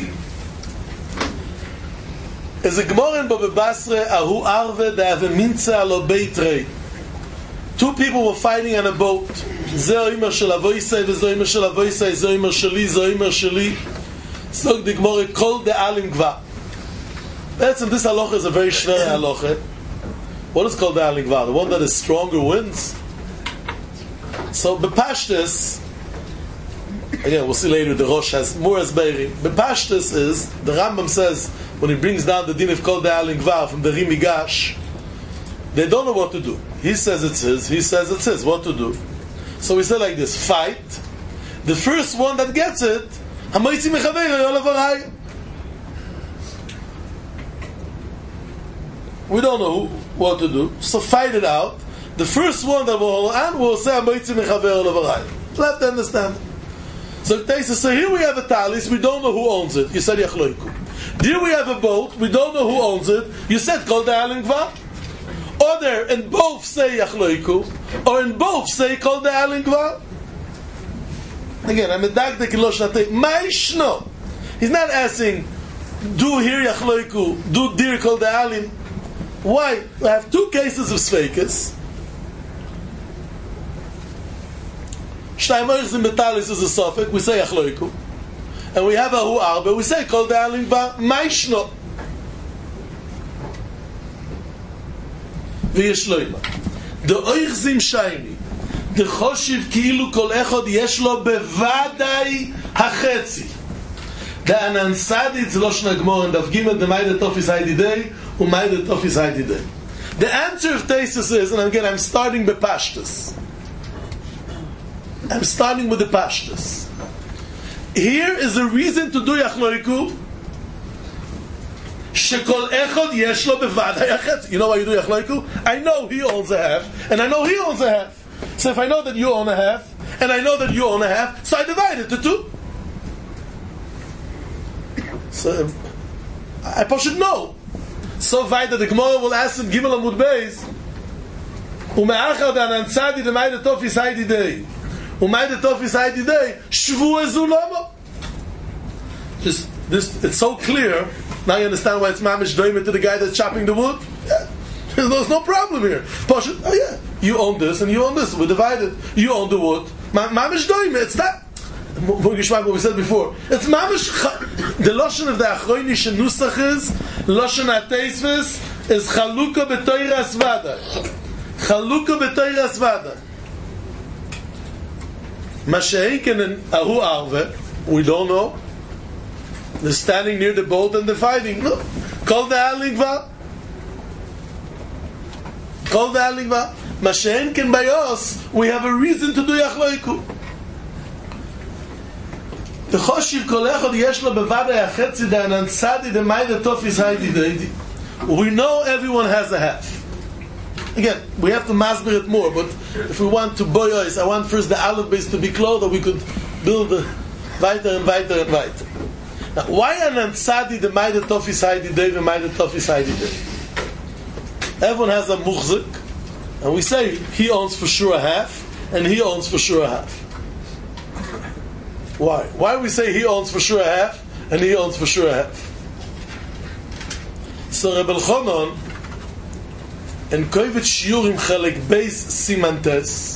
Is a Gemara in Baba Basra, Ahu Arve, they have a minza alo beitrei. Two people were fighting on a boat. Zeh oimer shel avoisei, v'zeh oimer shel avoisei, zeh oimer sheli, zeh oimer sheli. So the Gemara, Kol de'alim gva. That's in this halacha is a very shver halacha. What is called de'alim gva? The one that is stronger wins. So bepashtus, again we'll see later the Rosh has more asbeirim. Bepashtus is, the Rambam says, when he brings down the din of Kol De'alim Gvar from the Rimigash, they don't know what to do. He says it's his, he says it's his, what to do. So we say like this, fight. The first one that gets it, Hamaitzi Mechaveiro Yolav Arai. We don't know what to do, so fight it out. The first one that will and will say Hamaitzi Mechaveiro Yolav Arai. You have to understand. So they say, so here we have a talis, we don't know who owns it. You said Yachloiku. Here we have a boat, we don't know who owns it. You said Kol De'alim Gvar. Or there, in both say Yachloiku, or in both say Kol De'alim Gvar. Again, I'm a dagdek ilosh natei. Maishno. He's not asking, do here Yachloiku, do dir Kol De'alim. Why? We have two cases of Sveikas. Shtayim Oichzim Betalis is a suffix, we say Yachloiku. And we have a Hu Arbe, we say Kol De'alim Gvar, Maishno. V'yesh loima. The Oichzim Shayni, the Choshiv Ki'ilu Kol Echod Yesh Lo Bevadai HaChetzi. The Anan Saditz Loshna Gmor and Daf Gimel, the Maida Tofis Haididei, U Maida Tofis Haididei. The answer of Tesis is, and again I'm starting with Pashtus. I'm starting with the Pashtus. Here is a reason to do Yachloiku. Shekol echad yesh lo bevadai hachetz. You know why you do Yachloiku? I know he owns a half, and I know he owns a half. So if I know that you own a half, and I know that you own a half, so I divide it to two. So I should know. So weit that the Gemara will ask him Gimel Amud Beis, umeachad anan tzadi the Maida Tofis Haididei. Umayda Tofis Haididei, Shvu Ezulama. Just this, it's so clear. Now you understand why it's mamish doing it to the guy that's chopping the wood. Yeah, there's no problem here. Oh yeah, you own this and you own this. We divided. You own the wood. Mamish doing it. It's that. What we said before. It's mamish. The lashon of the achroinish nusach is lashon hateisves is chaluka b'toiras vada. Chaluka b'toiras vada. Masha'inken and Ahu Arve, we don't know. They're standing near the boat and they're fighting. No. Kol De'alim Gvar. Kol De'alim Gvar. Masha'inken by us, we have a reason to do Yachloiku. The Choshiv Kol Echad Yesh Lo Bevadai HaChetzi De'anan Tzadi De'Maida Tofis Haididei. We know everyone has a half. Again, we have to masber it more, but if we want to boyois, I want first the aleph base to be closed, that we could build the weiter and weiter and weiter. Now, why anan tzadi the Maida Tofis Haididei, the Maida Tofis Haididei? Everyone has a muhzik, and we say he owns for sure a half, and he owns for sure a half. Why? Why do we say he owns for sure a half, and he owns for sure a half? So Reb Elchanan, in Kovet Shiurim Chelek Beis Simantes,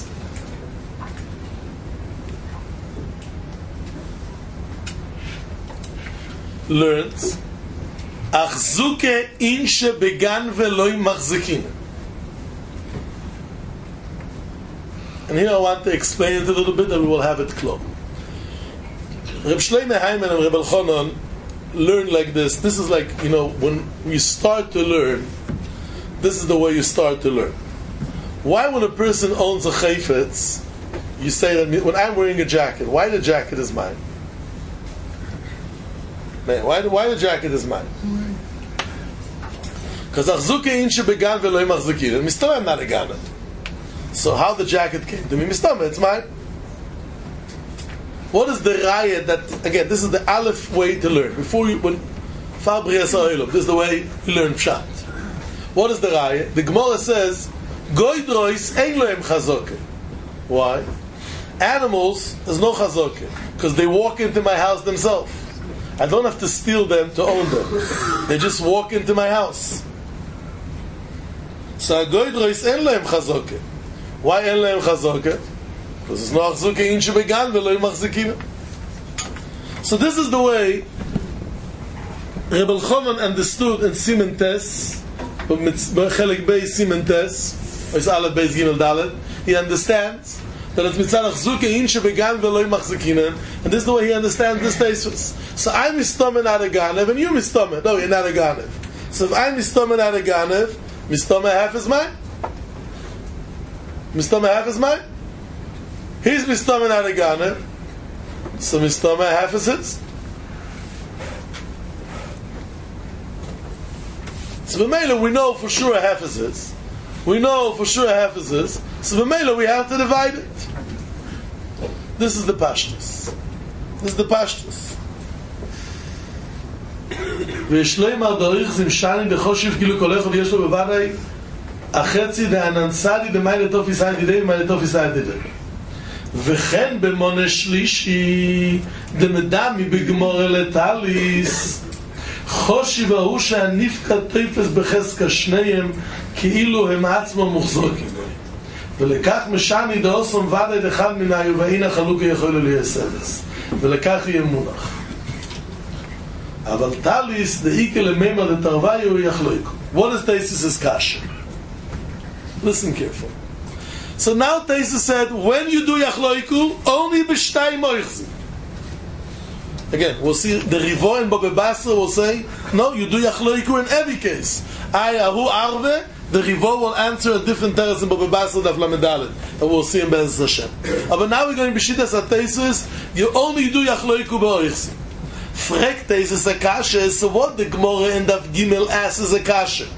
learns Achzuke inshe began veloy machzikin. And here I want to explain it a little bit, and we will have it clear. Reb Shlomo Hayman and Reb Elchanan learn like this. This is like, you know, when you start to learn, this is the way you start to learn. Why, when a person owns a chayfetz, you say that when I'm wearing a jacket, why the jacket is mine? Man, why, why the jacket is mine? Because achzuke inshe began veloy machzikin. Mistama, I'm not a gana. So how the jacket came to me? Mistama, it's mine. What is the raya that, again, this is the aleph way to learn. Before you, when Fabriya Sa'ilum, this is the way you learn Pshat. What is the raya? The Gemara says, Goy drois ein lohem chazoke. Why? Animals, there's no chazoke. Because they walk into my house themselves. I don't have to steal them to own them. They just walk into my house. So Goy drois ein lohem chazoke. Why ein lohem chazoke? Because it's no achzuke inshe began veloy machzikin. So this is the way Reb Elchanan understood in Siman Tes, Chelek Beis Siman Tes, or it's Aleph Beis Gimel Dalet. He understands that it's mitzad achzuke inshe began veloy machzikin, and this is the way he understands this tesis. So I'm mistomen at a ganev, and you're mistomen. No, you're not a ganev. So if I'm mistomen at a ganev, mistomen half is mine. Mistomen half is mine. He's mistomen at a ganev, so mistomen half is his. So v'meila we know for sure half is his. We know for sure half is his. So v'meila we have to divide it. This is the pashtus. This is the pashtus. V'yishleim al darich zim shanim b'choshiv kilu kolech v'yesh lo b'vadai achetzi de'anansadi de'mayne tof yisayid didei v'mayne tof yisayid didei. וכן במונה שלישי דמדמי בגמור לטליס חושיב ההוא שהנפקה תפס בחזקה שניהם כאילו הם עצמם מוחזוקים ולכך משני דאוסם ודאי דחד מנהיו ואין החלוקה יכול לייסדס ולכך יהיה מונח אבל טליס דאיקה למימה דתרוויו יחלוקו. What is Taisus' kasha? Listen carefully. So now Taisus said, when you do Yachloiku, only b'shtay moichzim. Again, we'll see the Rivo and Baba Basra will say, no, you do Yachloiku in every case. I, Ahu, Arve, the Rivo will answer a different teres in Baba Basra Daf Lamedalet. And we'll see in Be'ez Hashem. But now we're going to B'shitas at Taisus, you only do Yachloiku b'oichzim. Frek Taisus a kasha, so what the Gemara in Daf Gimel asks is a kasha.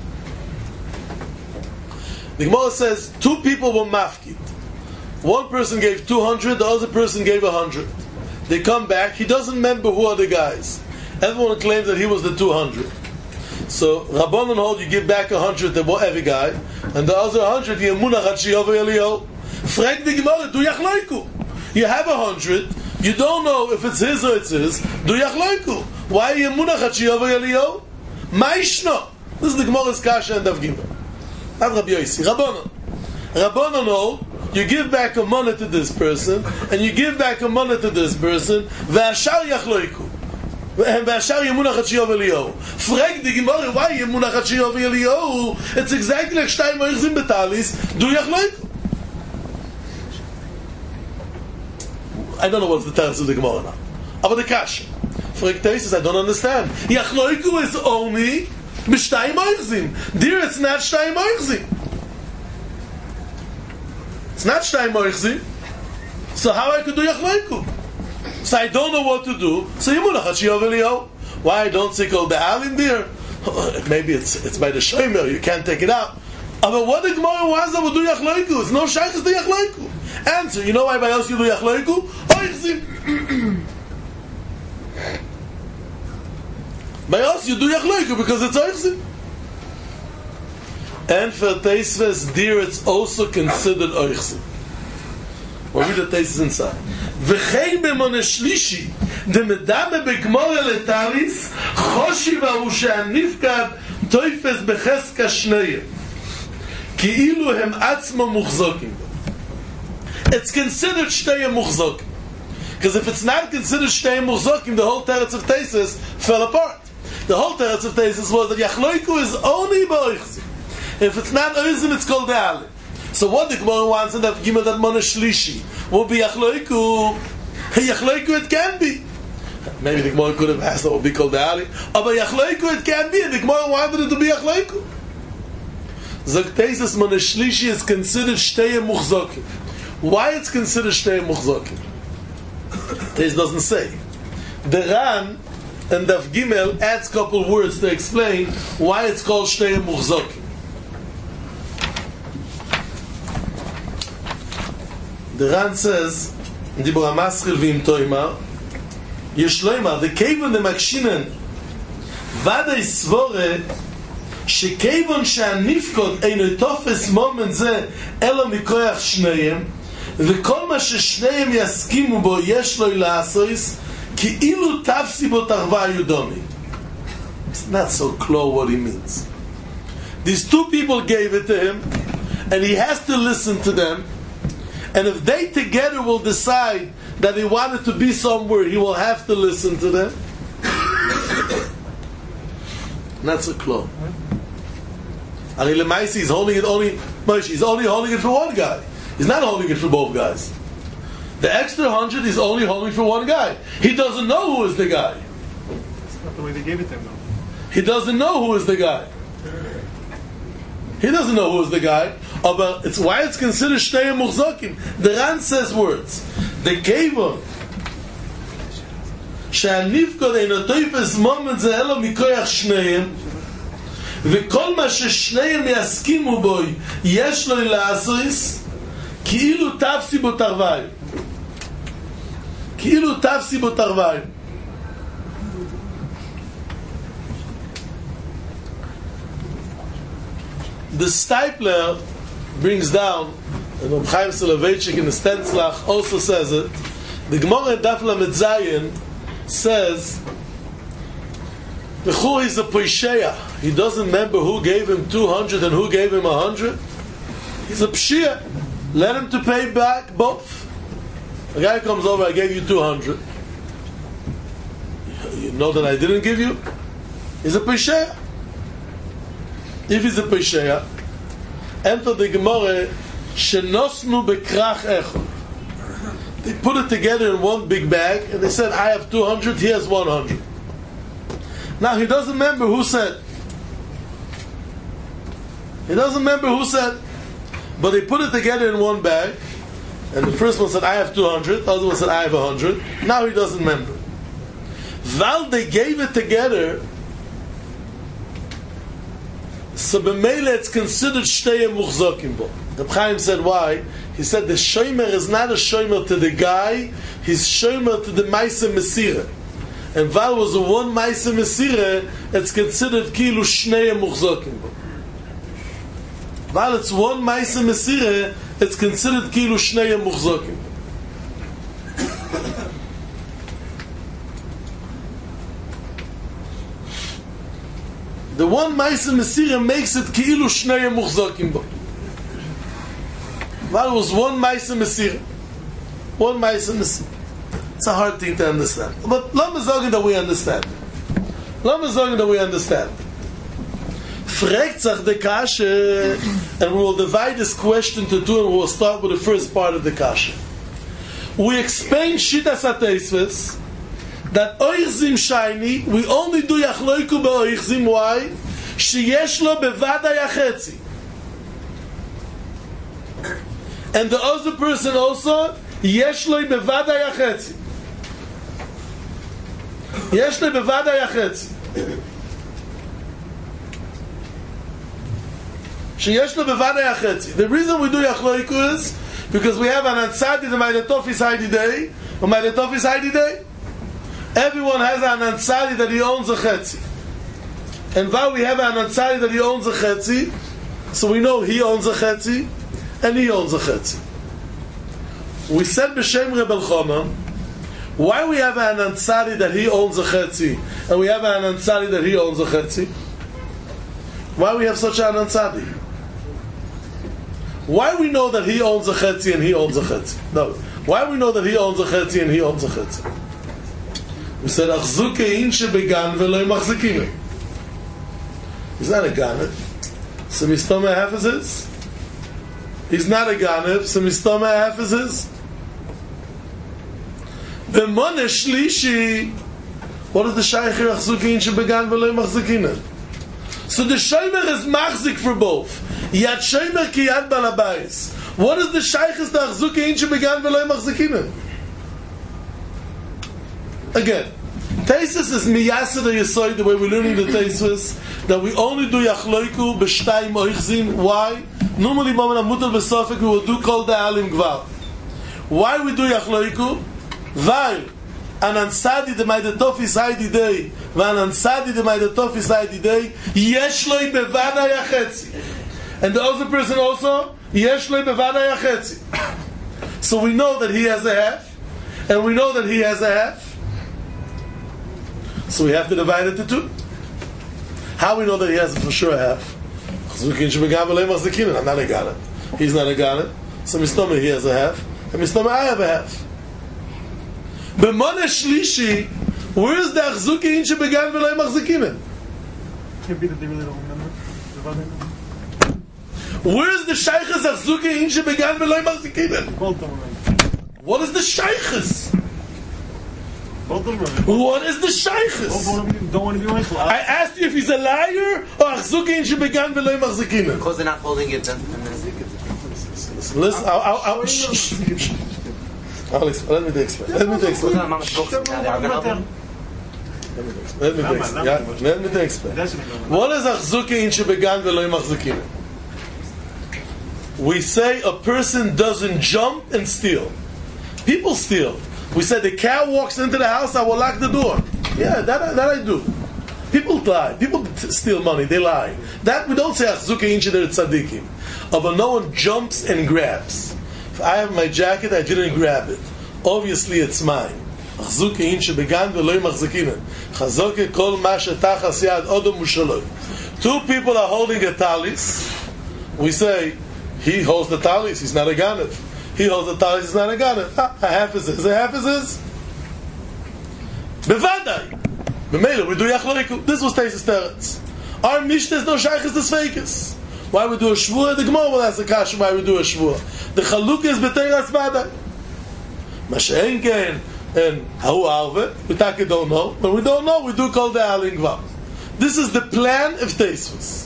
The Gemara says two people were mafkid. One person gave two hundred, the other person gave one hundred. They come back, he doesn't remember who are the guys. Everyone claims that he was the two hundred. So Rabbanon hold, you give back one hundred to every guy, and the other one hundred, you munach at Shiyov Eliyahu. Frek the Gemara, do yachloiku. You have one hundred, you don't know if it's his or it's his, do yachloiku. Why are you munach at Shiyov Eliyahu? Ma'ishno. This is the Gemara's kasha and Daf Gimel. Not Rabbi Yossi, Rabbanon. Rabbanon know, you give back a money to this person, and you give back a money to this person, ve'ashar yachloiku. Ve'ashar yemunach at Shiyov Eliyahu. Frag the Gemara, why yemunach at Shiyov Eliyahu? It's exactly like shtay moichzim betalis, do yachloiku. I don't know what's the teretz of the Gemara now. But the kasha. Frag Taisus, I don't understand. Yachloiku is only b'shtay moichzim. Dear, it's not shtay moichzim. It's not shtay moichzim. So how I could do yachloiku? So I don't know what to do. So yemunach at Shiyov Eliyahu. Why I don't say kol be'alim there? Maybe it's it's by the shomer. You can't take it out. But what the Gemara was that would do yachloiku? It's no shaykhs do yachloiku. Answer. You know why by else you do yachloiku? Oichzim. By us you do yachloiku because it's oichzim. And for Teisves, dear, it's also considered Oichzim. We'll read the Teisves inside. V'chein b'mone shlishi, demedame b'gmore letaris, choshiva hu she'anifkad toifes b'cheska shneyem, ki'ilu hem atzma muchzokim. It's considered shteyem muchzokim. Because if it's not considered shteyem muchzokim, the whole teretz of Teisves fell apart. The whole teretz of Teisves was that Yachloiku is only b'oichzim. If it's not oizim, it's called de'ali. So what the Gemara wants in that Gimel that Mona Shlishi will be Yachloiku. Yachloiku it can be. Maybe the Gemara could have asked that would be called de'ali. But Yachloiku it can be, and the Gemara wanted it to be Yachloiku. Zogteises Mona Shlishi is considered Shteyem Muchzokim. Why it's considered Shteyem Muchzokim? This doesn't say. The Ran and Daf Gimel adds a couple words to explain why it's called Shteyem Muchzokim. The Ran says, Dibur HaMaschil v'im Toimar, Yeshloimar, the Kevon the Makshinen, Vadei Svore, Shekevon she'anifkot eino tofes moment ze, elo mikoyach shneyem, וכל מה ששניהם יסכימו בו יש לו לעשויס כאילו תפסי בו תרווה יודומי. It's not so clear what he means. These two people gave it to him and he has to listen to them, and if they together will decide that he wanted to be somewhere, he will have to listen to them. Not so clear. And Lemaisi is holding it only Moshe, he's only holding it for one guy. He's not holding it for both guys. The extra hundred is only holding for one guy. He doesn't know who is the guy. That's not the way they gave it to him, though. He doesn't know who is the guy. He doesn't know who is the guy. Oh, but it's why it's considered Shteyem Muchzokim. The Ran says words. The Kevon she'anifkod eino toifes moment ze elo mikoyach shneim, וכל מה ששניהם יסכימו בו יש לו לעשויס כאילו תפסי בו תרווי. כאילו תפסי בו תרווי. The Stipler brings down, and Reb Chaim Soloveitchik in the Stentzlach also says it, the Gemara in Daf Lamed Zayin says Bechur is a Poisheya. He doesn't remember who gave him two hundred and who gave him one hundred. He's a Pshia. Let him to pay back both. A guy comes over, I gave you two hundred. You know that I didn't give you? He's a Poisheya. If he's a Poisheya, enter the Gemara, Shenosnu bekrach echon. They put it together in one big bag, and they said, I have two hundred, he has one hundred. Now he doesn't remember who said. He doesn't remember who said. But they put it together in one bag, and the first one said, I have two hundred, the other one said, I have one hundred. Now he doesn't remember. While they gave it together, so b'meile it's considered Shteyem Muchzokim bo. Reb Chaim said, why? He said the shomer is not a shomer to the guy, he's shomer to the Maisa Mesirah. And while it was a one Maisa Mesirah, it's considered Kilu Shneyem Muchzokim bo. While it's one Maisa Mesirah, it's considered Kilu Shneyem Muchzokim. The one Maisa Mesirah makes it Kilu Shneyem Muchzokim bo. While it was one Maisa Mesirah. One Maisa Mesirah. It's a hard thing to understand. But let me say that we understand. Let me say that we understand. Fragt sich the kasha, and we will divide this question to two, and we will start with the first part of the kasha. We explain Shitas HaTeisves that Oichzim Shiny, we only do Yachloiku be'Oichzim. Why? Sheyesh lo bevada yachetzi. And the other person also, Yesh lo bevada yachetzi. Yesh lo bevada yachetzi. Sheyesh lo bevada yachetzi. The reason we do Yachloiku is because we have an Ansadi, the Ma'aletofis Haidi Day, or Ma'aletofis Haidi Day. Everyone has an Ansari that he owns a Chetzi. And while we have an Ansari that he owns a Chetzi, So we know he owns a chetzi, and he owns a chetzi. We said b'shem Reb Elchanan, why we have an ansari that he owns a chetzi, and we have an ansari that he owns a chetzi? Why we have such an ansari? Why we know that he owns a chetzi and he owns a chetzi? No. Why we know that he owns a chetzi and he owns a chetzi? We said, Achzuke inche began veloy machzikim. He's not a ganev. So mistoma hafizes. He's not a ganev. So mistoma hafizes. B'moneh shlishi. What is the shaykh here? Achzuke inche began veloy machzikim. So the shomer is machzik for both. Yad shomer ki yad balabayis. What is the shaykh is the achzuke inche began veloy machzikim? Again, Taisus is miyaseh the Yesod, the way we're learning the Taisus, that we only do yachloiku b'shtayim oichzim. Why? Normally, Maman Amutal b'sofik, we will do kol da'alim gvar. Why we do yachloiku? Weil, an ansadi de my detofis haidi day, van ansadi de my detofis haidi day, yesh loi bevada yachetzi. And the other person also, yesh loi bevada yachetzi. So we know that he has a half, and we know that he has a half. So we have to divide it to two. How we know that he has for sure a half? I'm not a Ghana. He's not a Ghana. So Mistoma he has a half, and Mistoma I have a half. B'moneh shlishi, where is the achzuke inche began v'lo machzikim? Can't be that they really don't remember. Where is the shaykhs achzuke inche began v'lo machzikim? Both don't remember. What is the shaykhs? Both don't remember. What is the shaykhs? Both don't want to be, don't want to be mindful. I asked you if he's a liar or achzuke inche began v'lo machzikim. Because they're not holding it, then. Listen, I'll, I'll, I'll, shh, shh, shh. I'll explain. Let me explain. Let me explain. Let me explain. Yeah, let me explain. What is achzuke inche began v'lo machzikim? We say a person doesn't jump and steal. People steal. We said the cow walks into the house, I will lock the door. Yeah, that, that I do. People lie. People steal money. They lie. That we don't say achzuke inche they're tzaddikim. But no one jumps and grabs. If I have my jacket, I didn't grab it. Obviously, it's mine. Achzuke inche began v'lo machzikim. Chazoke kol ma shetachas yad odom u'shalo. Two people are holding a talis. We say he holds the talis. He's not a ganev. He holds the talis. He's not a ganev. Ah, a half is his. A half is his. Bevadai. B'meila we do yachloiku. This was Taisus Teretz. Our mishnah is no shaykhis des fakes. Why we do a shvua? The Gemara will ask the kasha why we do a shvua. The chaluk is b'teiras vadai. Mashen ken and hahu arve. We take it don't know. When we don't know, we do kol de'alim gvar. This is the plan of Taisus.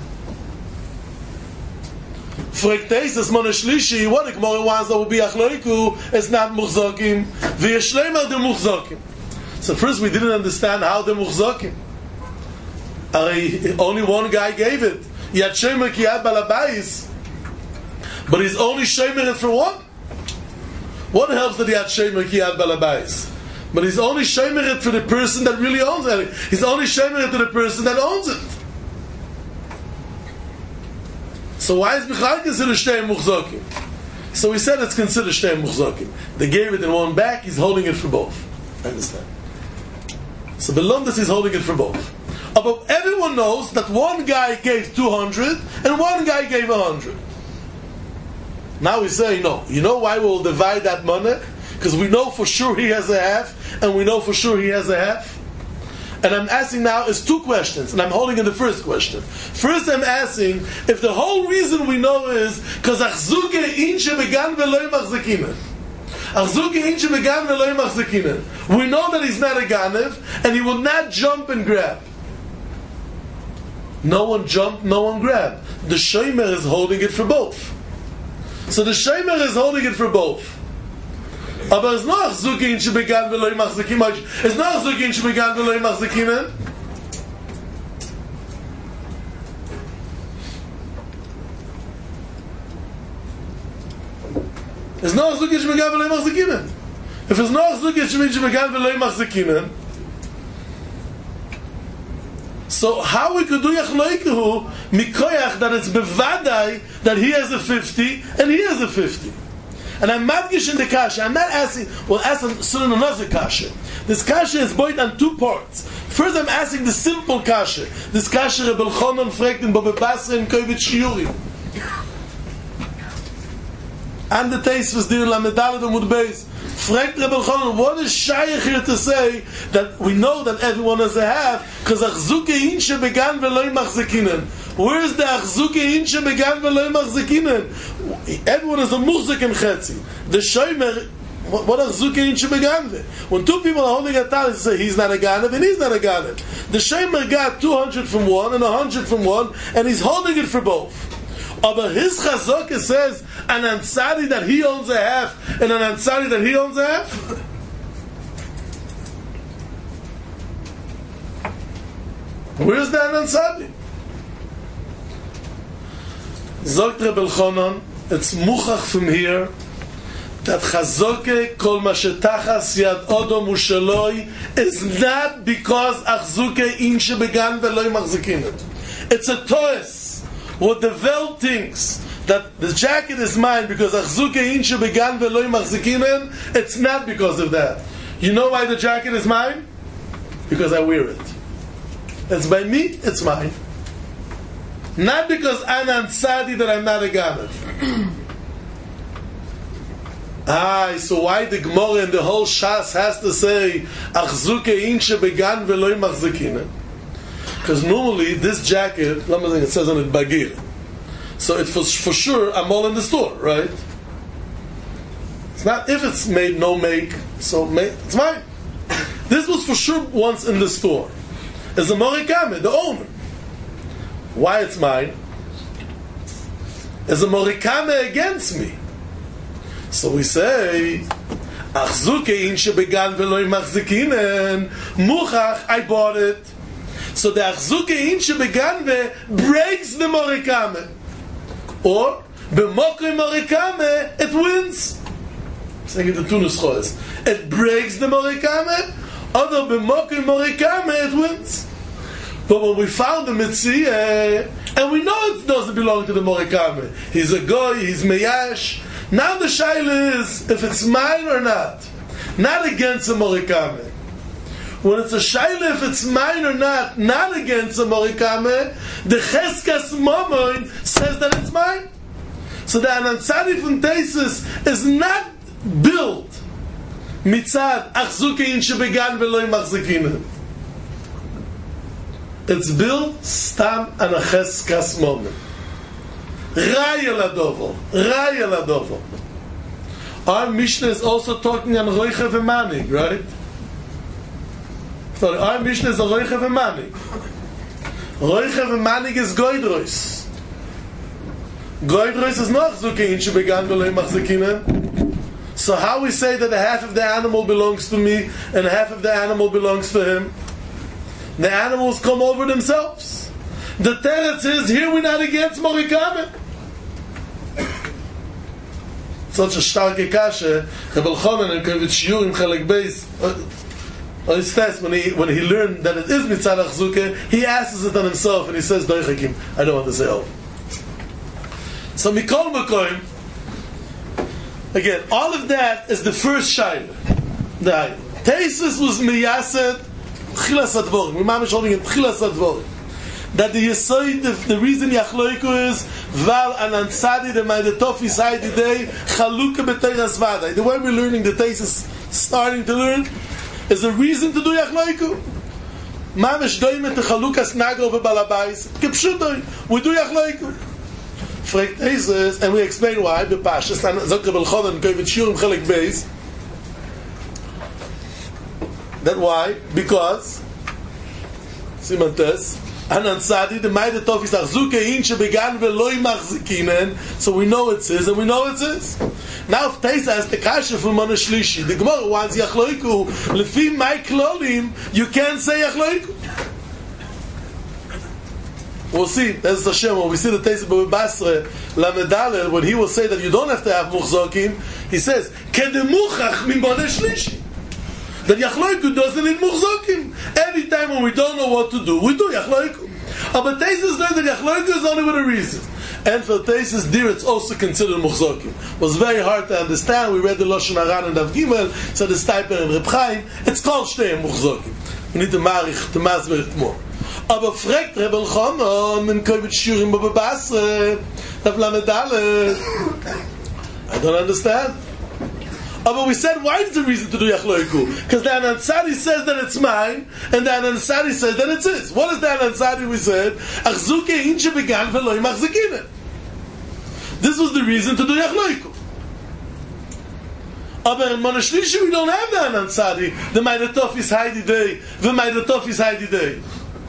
For Taisus Moneh Shlishi, what the Gemara wants that will be achloiku is not muchzokim. V'yeshleimer de muchzokim. So first we didn't understand how the muchzokim. Only one guy gave it. Yad shomer ki yad balabayis, but he's only shomer it for one. What helps that yad shomer ki yad balabayis? But he's only shomer it for the person that really owns it. He's only shomer it to the person that owns it. So why is Michal considered shtei muchzokim? So we said it's considered shtei muchzokim. They gave it in one back. He's holding it for both. I understand. So Belomdas is holding it for both. But everyone knows that one guy gave two hundred and one guy gave one hundred. Now we say, no. You know why we'll divide that money? Because we know for sure he has a half, and we know for sure he has a half. And I'm asking now is two questions, and I'm holding in the first question. First I'm asking if the whole reason we know is because achzuke inche began v'lo machzikinen. Achzuke inche began v'lo machzikinen. We know that he's not a ganev, and he will not jump and grab. No one jumped, no one grabbed. The shomer is holding it for both. So the shomer is holding it for both. Aber it's not achzuke inche began v'lo machzikim. It's not achzuke inche began v'lo machzikim. It's not achzuke inche began v'lo machzikim. If it's not achzuke inche began v'lo machzikim, So how we could do Yachloikehu Mikoyach that it's bevadai that he has a fifty and he has a fifty. And I'm madgish in the kasha. I'm not asking, well, asking soon another kasha. This kasha is boiled on two parts. First, I'm asking the simple kasha. This kasha Rebbe Elchanan fragt in Baba Basra in Kovetz Shiurim. And the taste was there in Lamedalad and Mudbeis. Fragt Rebbe Elchanan, what is Shaykh here to say that we know that everyone has a half? Because Achzuke Inshe began veloy machzekinen. Where is the Achzuke Inshe began veloy machzekinen? Everyone is a muchzik and chetzi. The Shomer, what Achzuke Inshe began ve? When two people are holding a talis, say he's not a Ganev and he's not a Ganev. The Shomer got two hundred from one and one hundred from one, and he's holding it for both. But his Chazokah says an Ansari that he owns a half and an Ansari that he owns a half. Where's that Ansari? Zogt Rebbe Elchanan, it's muchach from here that Chazokah kol ma shetachas yad odom ushaloi is not because Achzuke inshe began veloy machzikin. It's a toes. What the Welt thinks that the jacket is mine because Achzuke inshe began veloy machzikinen, it's not because of that. You know why the jacket is mine? Because I wear it. It's by me, it's mine. Not because I'm Ansadi that I'm not a Ganev. Ah, so why the Gemara and the whole Shas has to say Achzuke inshe began veloy machzikinen? Because normally this jacket, let me think, it says on it Bagir. So it was for sure I'm all in the store, right? It's not if it's made, no make, so make, it's mine. This was for sure once in the store. It's the Morikame, the owner. Why it's mine? It's a Morikame against me. So we say Achzuke inshe began veloy machzikinen muchach, I bought it. So the Achzuke inshe began ve breaks the Morikame. Or b'mokri Morikame it wins. Saying the two nuschos. It breaks the Morikame, or b'mokri Morikame it wins. But when we found the Mitzvah, and we know it doesn't belong to the Morikame. He's a goy, he's meyash. Now the shaila is if it's mine or not. Not against the Morikame. When it's a shaila if it's mine or not, not against the Morikame, the Cheskas Momoin says that it's mine. So the Anansari from Tesis is not built mitzad Achzuke inshe began veloy machzikinen. It's built stam an a Cheskas Momoin. Raya ladovo, Raya ladovo. Our Mishnah is also talking on Roicha v'Manig, right? Sorry, our Mishnah is a Roicha v'Manig. Roicha v'Manig is Goydrois. Goydrois is not Achzuke inshe began veloy machzikinen. So how we say that half of the animal belongs to me and half of the animal belongs to him? The animals come over themselves. The teretz is here we're not against Morikame. Such a starke kasha. Rebbe Elchanan and Kovetz Shiurim Chelek Beis. Or his test when he when he learned that it is mitzad Achzuke, he asks it on himself and he says Doichakim. I don't want to say oh. So Mikol Makoim. Again, all of that is the first shayla. The Tesis was miyased Tchilas Advorim. We're mamish holding in Tchilas Advorim. That the Yesoid, the, the reason Yachloiku is Val and Ansadi, the Maidetofi side today, Chaluka B'Teiras Vadai. The way we're learning the Tesis, starting to learn, is a reason to do Yachloiku. Mamish doimet the Chalukas Nago v'Balabais. Kipshutoi. We do Yachloiku. Fragt Tesis, and we explain why. B'Pashas, and Zok Rebbe Elchanan, Kovetz Shiurim Chelek Beis. That why? Because Simantes Anan Sadi the Maide Tov is Achzuke inshe began veloy machzikinen. So we know it's his and we know it's his. Now if Teisa has the kasha from Mona Shlishi, the Gemara wants Yachloiku lefi my klolim, you can't say Yachloiku. We'll see. That's Hashem. When we see the Teisa B'Bei Basra Lamedalel, when he will say that you don't have to have muchzokim, he says kedemuchach min Mona Shlishi. that Yachloiku doesn't need Muchzokim. Every time when we don't know what to do, we do Yachloiku. But Taisus learned that Yachloiku is only with a reason. And for Taisus Dir, it's also considered Muchzokim. It was very hard to understand. We read the Lashon Hara and Dav Gimel, so the Steiper and Reb Chaim, it's called Shtei Muchzokim. We need to marich, to masber it more. Aber fragt Reb Elchanan, in Kovet Shurim Baba Basra, Dav Lamed Aleph. I don't understand. Oh, but we said, why is the reason to do Yachloiku? Because the Anansari says that it's mine, and the Anansari says that it's his. What is the Anansari we said? Achzuke inche began veloy machzikine. This was the reason to do Yachloiku. Aber in Monashlishi we don't have the Anansari. The Meidatov is Heidi Day. The Meidatov is Heidi Day.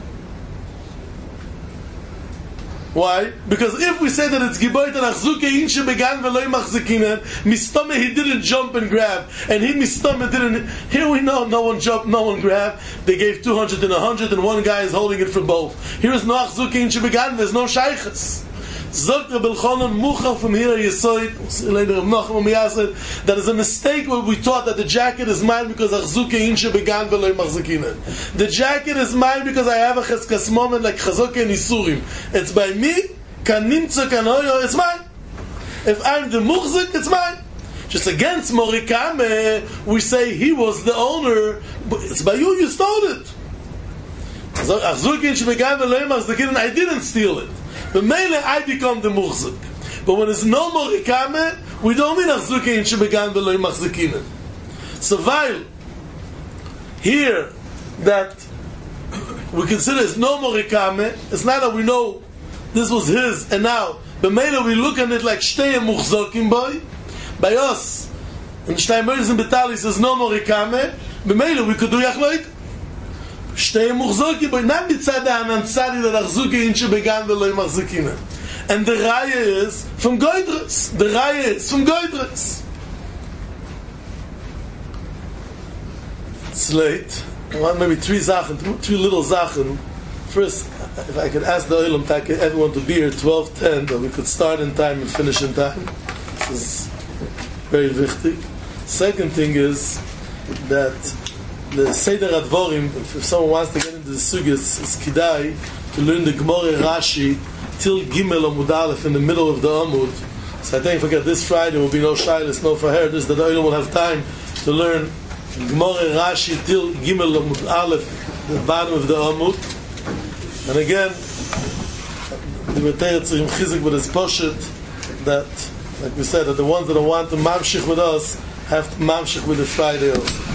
Why? Because if we say that it's Giboit and Achzuke Inche Began Veloy Machzikinen, Mistome he didn't jump and grab, and he Mistome didn't. Here we know no one jumped, no one grabbed. They gave two hundred and a hundred, and one guy is holding it for both. Here is no Achzuke Inche Began. There's no Shaykhs. Zogt Reb Elchanan Muchal from here Yesoid. That is a mistake where we thought that the jacket is mine because Achzuke Inche Began Veloy Machzikinen. The jacket is mine because I have a Cheskas moment like Chazoke and Isurim. It's by me. Kan Nimtza Kan Hoyo. It's mine. If I'm the Muchzik, it's mine. Just against Morikame, we say he was the owner. But it's by you. You stole it. Achzuke Inche Began Veloy Machzikinen. I didn't steal it. But mainly I become the muchzik. But when it's no more rikame, we don't mean achzuke in shebegan veloy machzikinen. So while here that we consider it's no more rikame, it's not that we know this was his and now, but mainly we look at it like shtei muchzokim boy. By us, in shtei moizim betalis is no more rikame, but mainly we could do yachloik. Shtei muchzoki, but not mitzad ha'anansari that achzuke inche began veloy machzikina. And the raya is from Goydres. The raya is from Goydres. It's late. I want maybe three zachen, three little zachen. First, if I could ask the Olam Taka, everyone to be here twelve ten, that we could start in time and finish in time. This is very wichtig. Second thing is that the Seder Advorim, if someone wants to get into the Sugis, it's Kidai to learn the Gemara Rashi till Gimel Amud Aleph in the middle of the Amud. So I think if I get this Friday, there will be no Shilas, no for her. This that the Olam will have time to learn Gemara Rashi till Gimel Amud Aleph, the bottom of the Amud. And again, the B'tei Tzrim Chizik with his Poshet, that, like we said, that the ones that want to mamshich with us have to mamshich with the Friday also.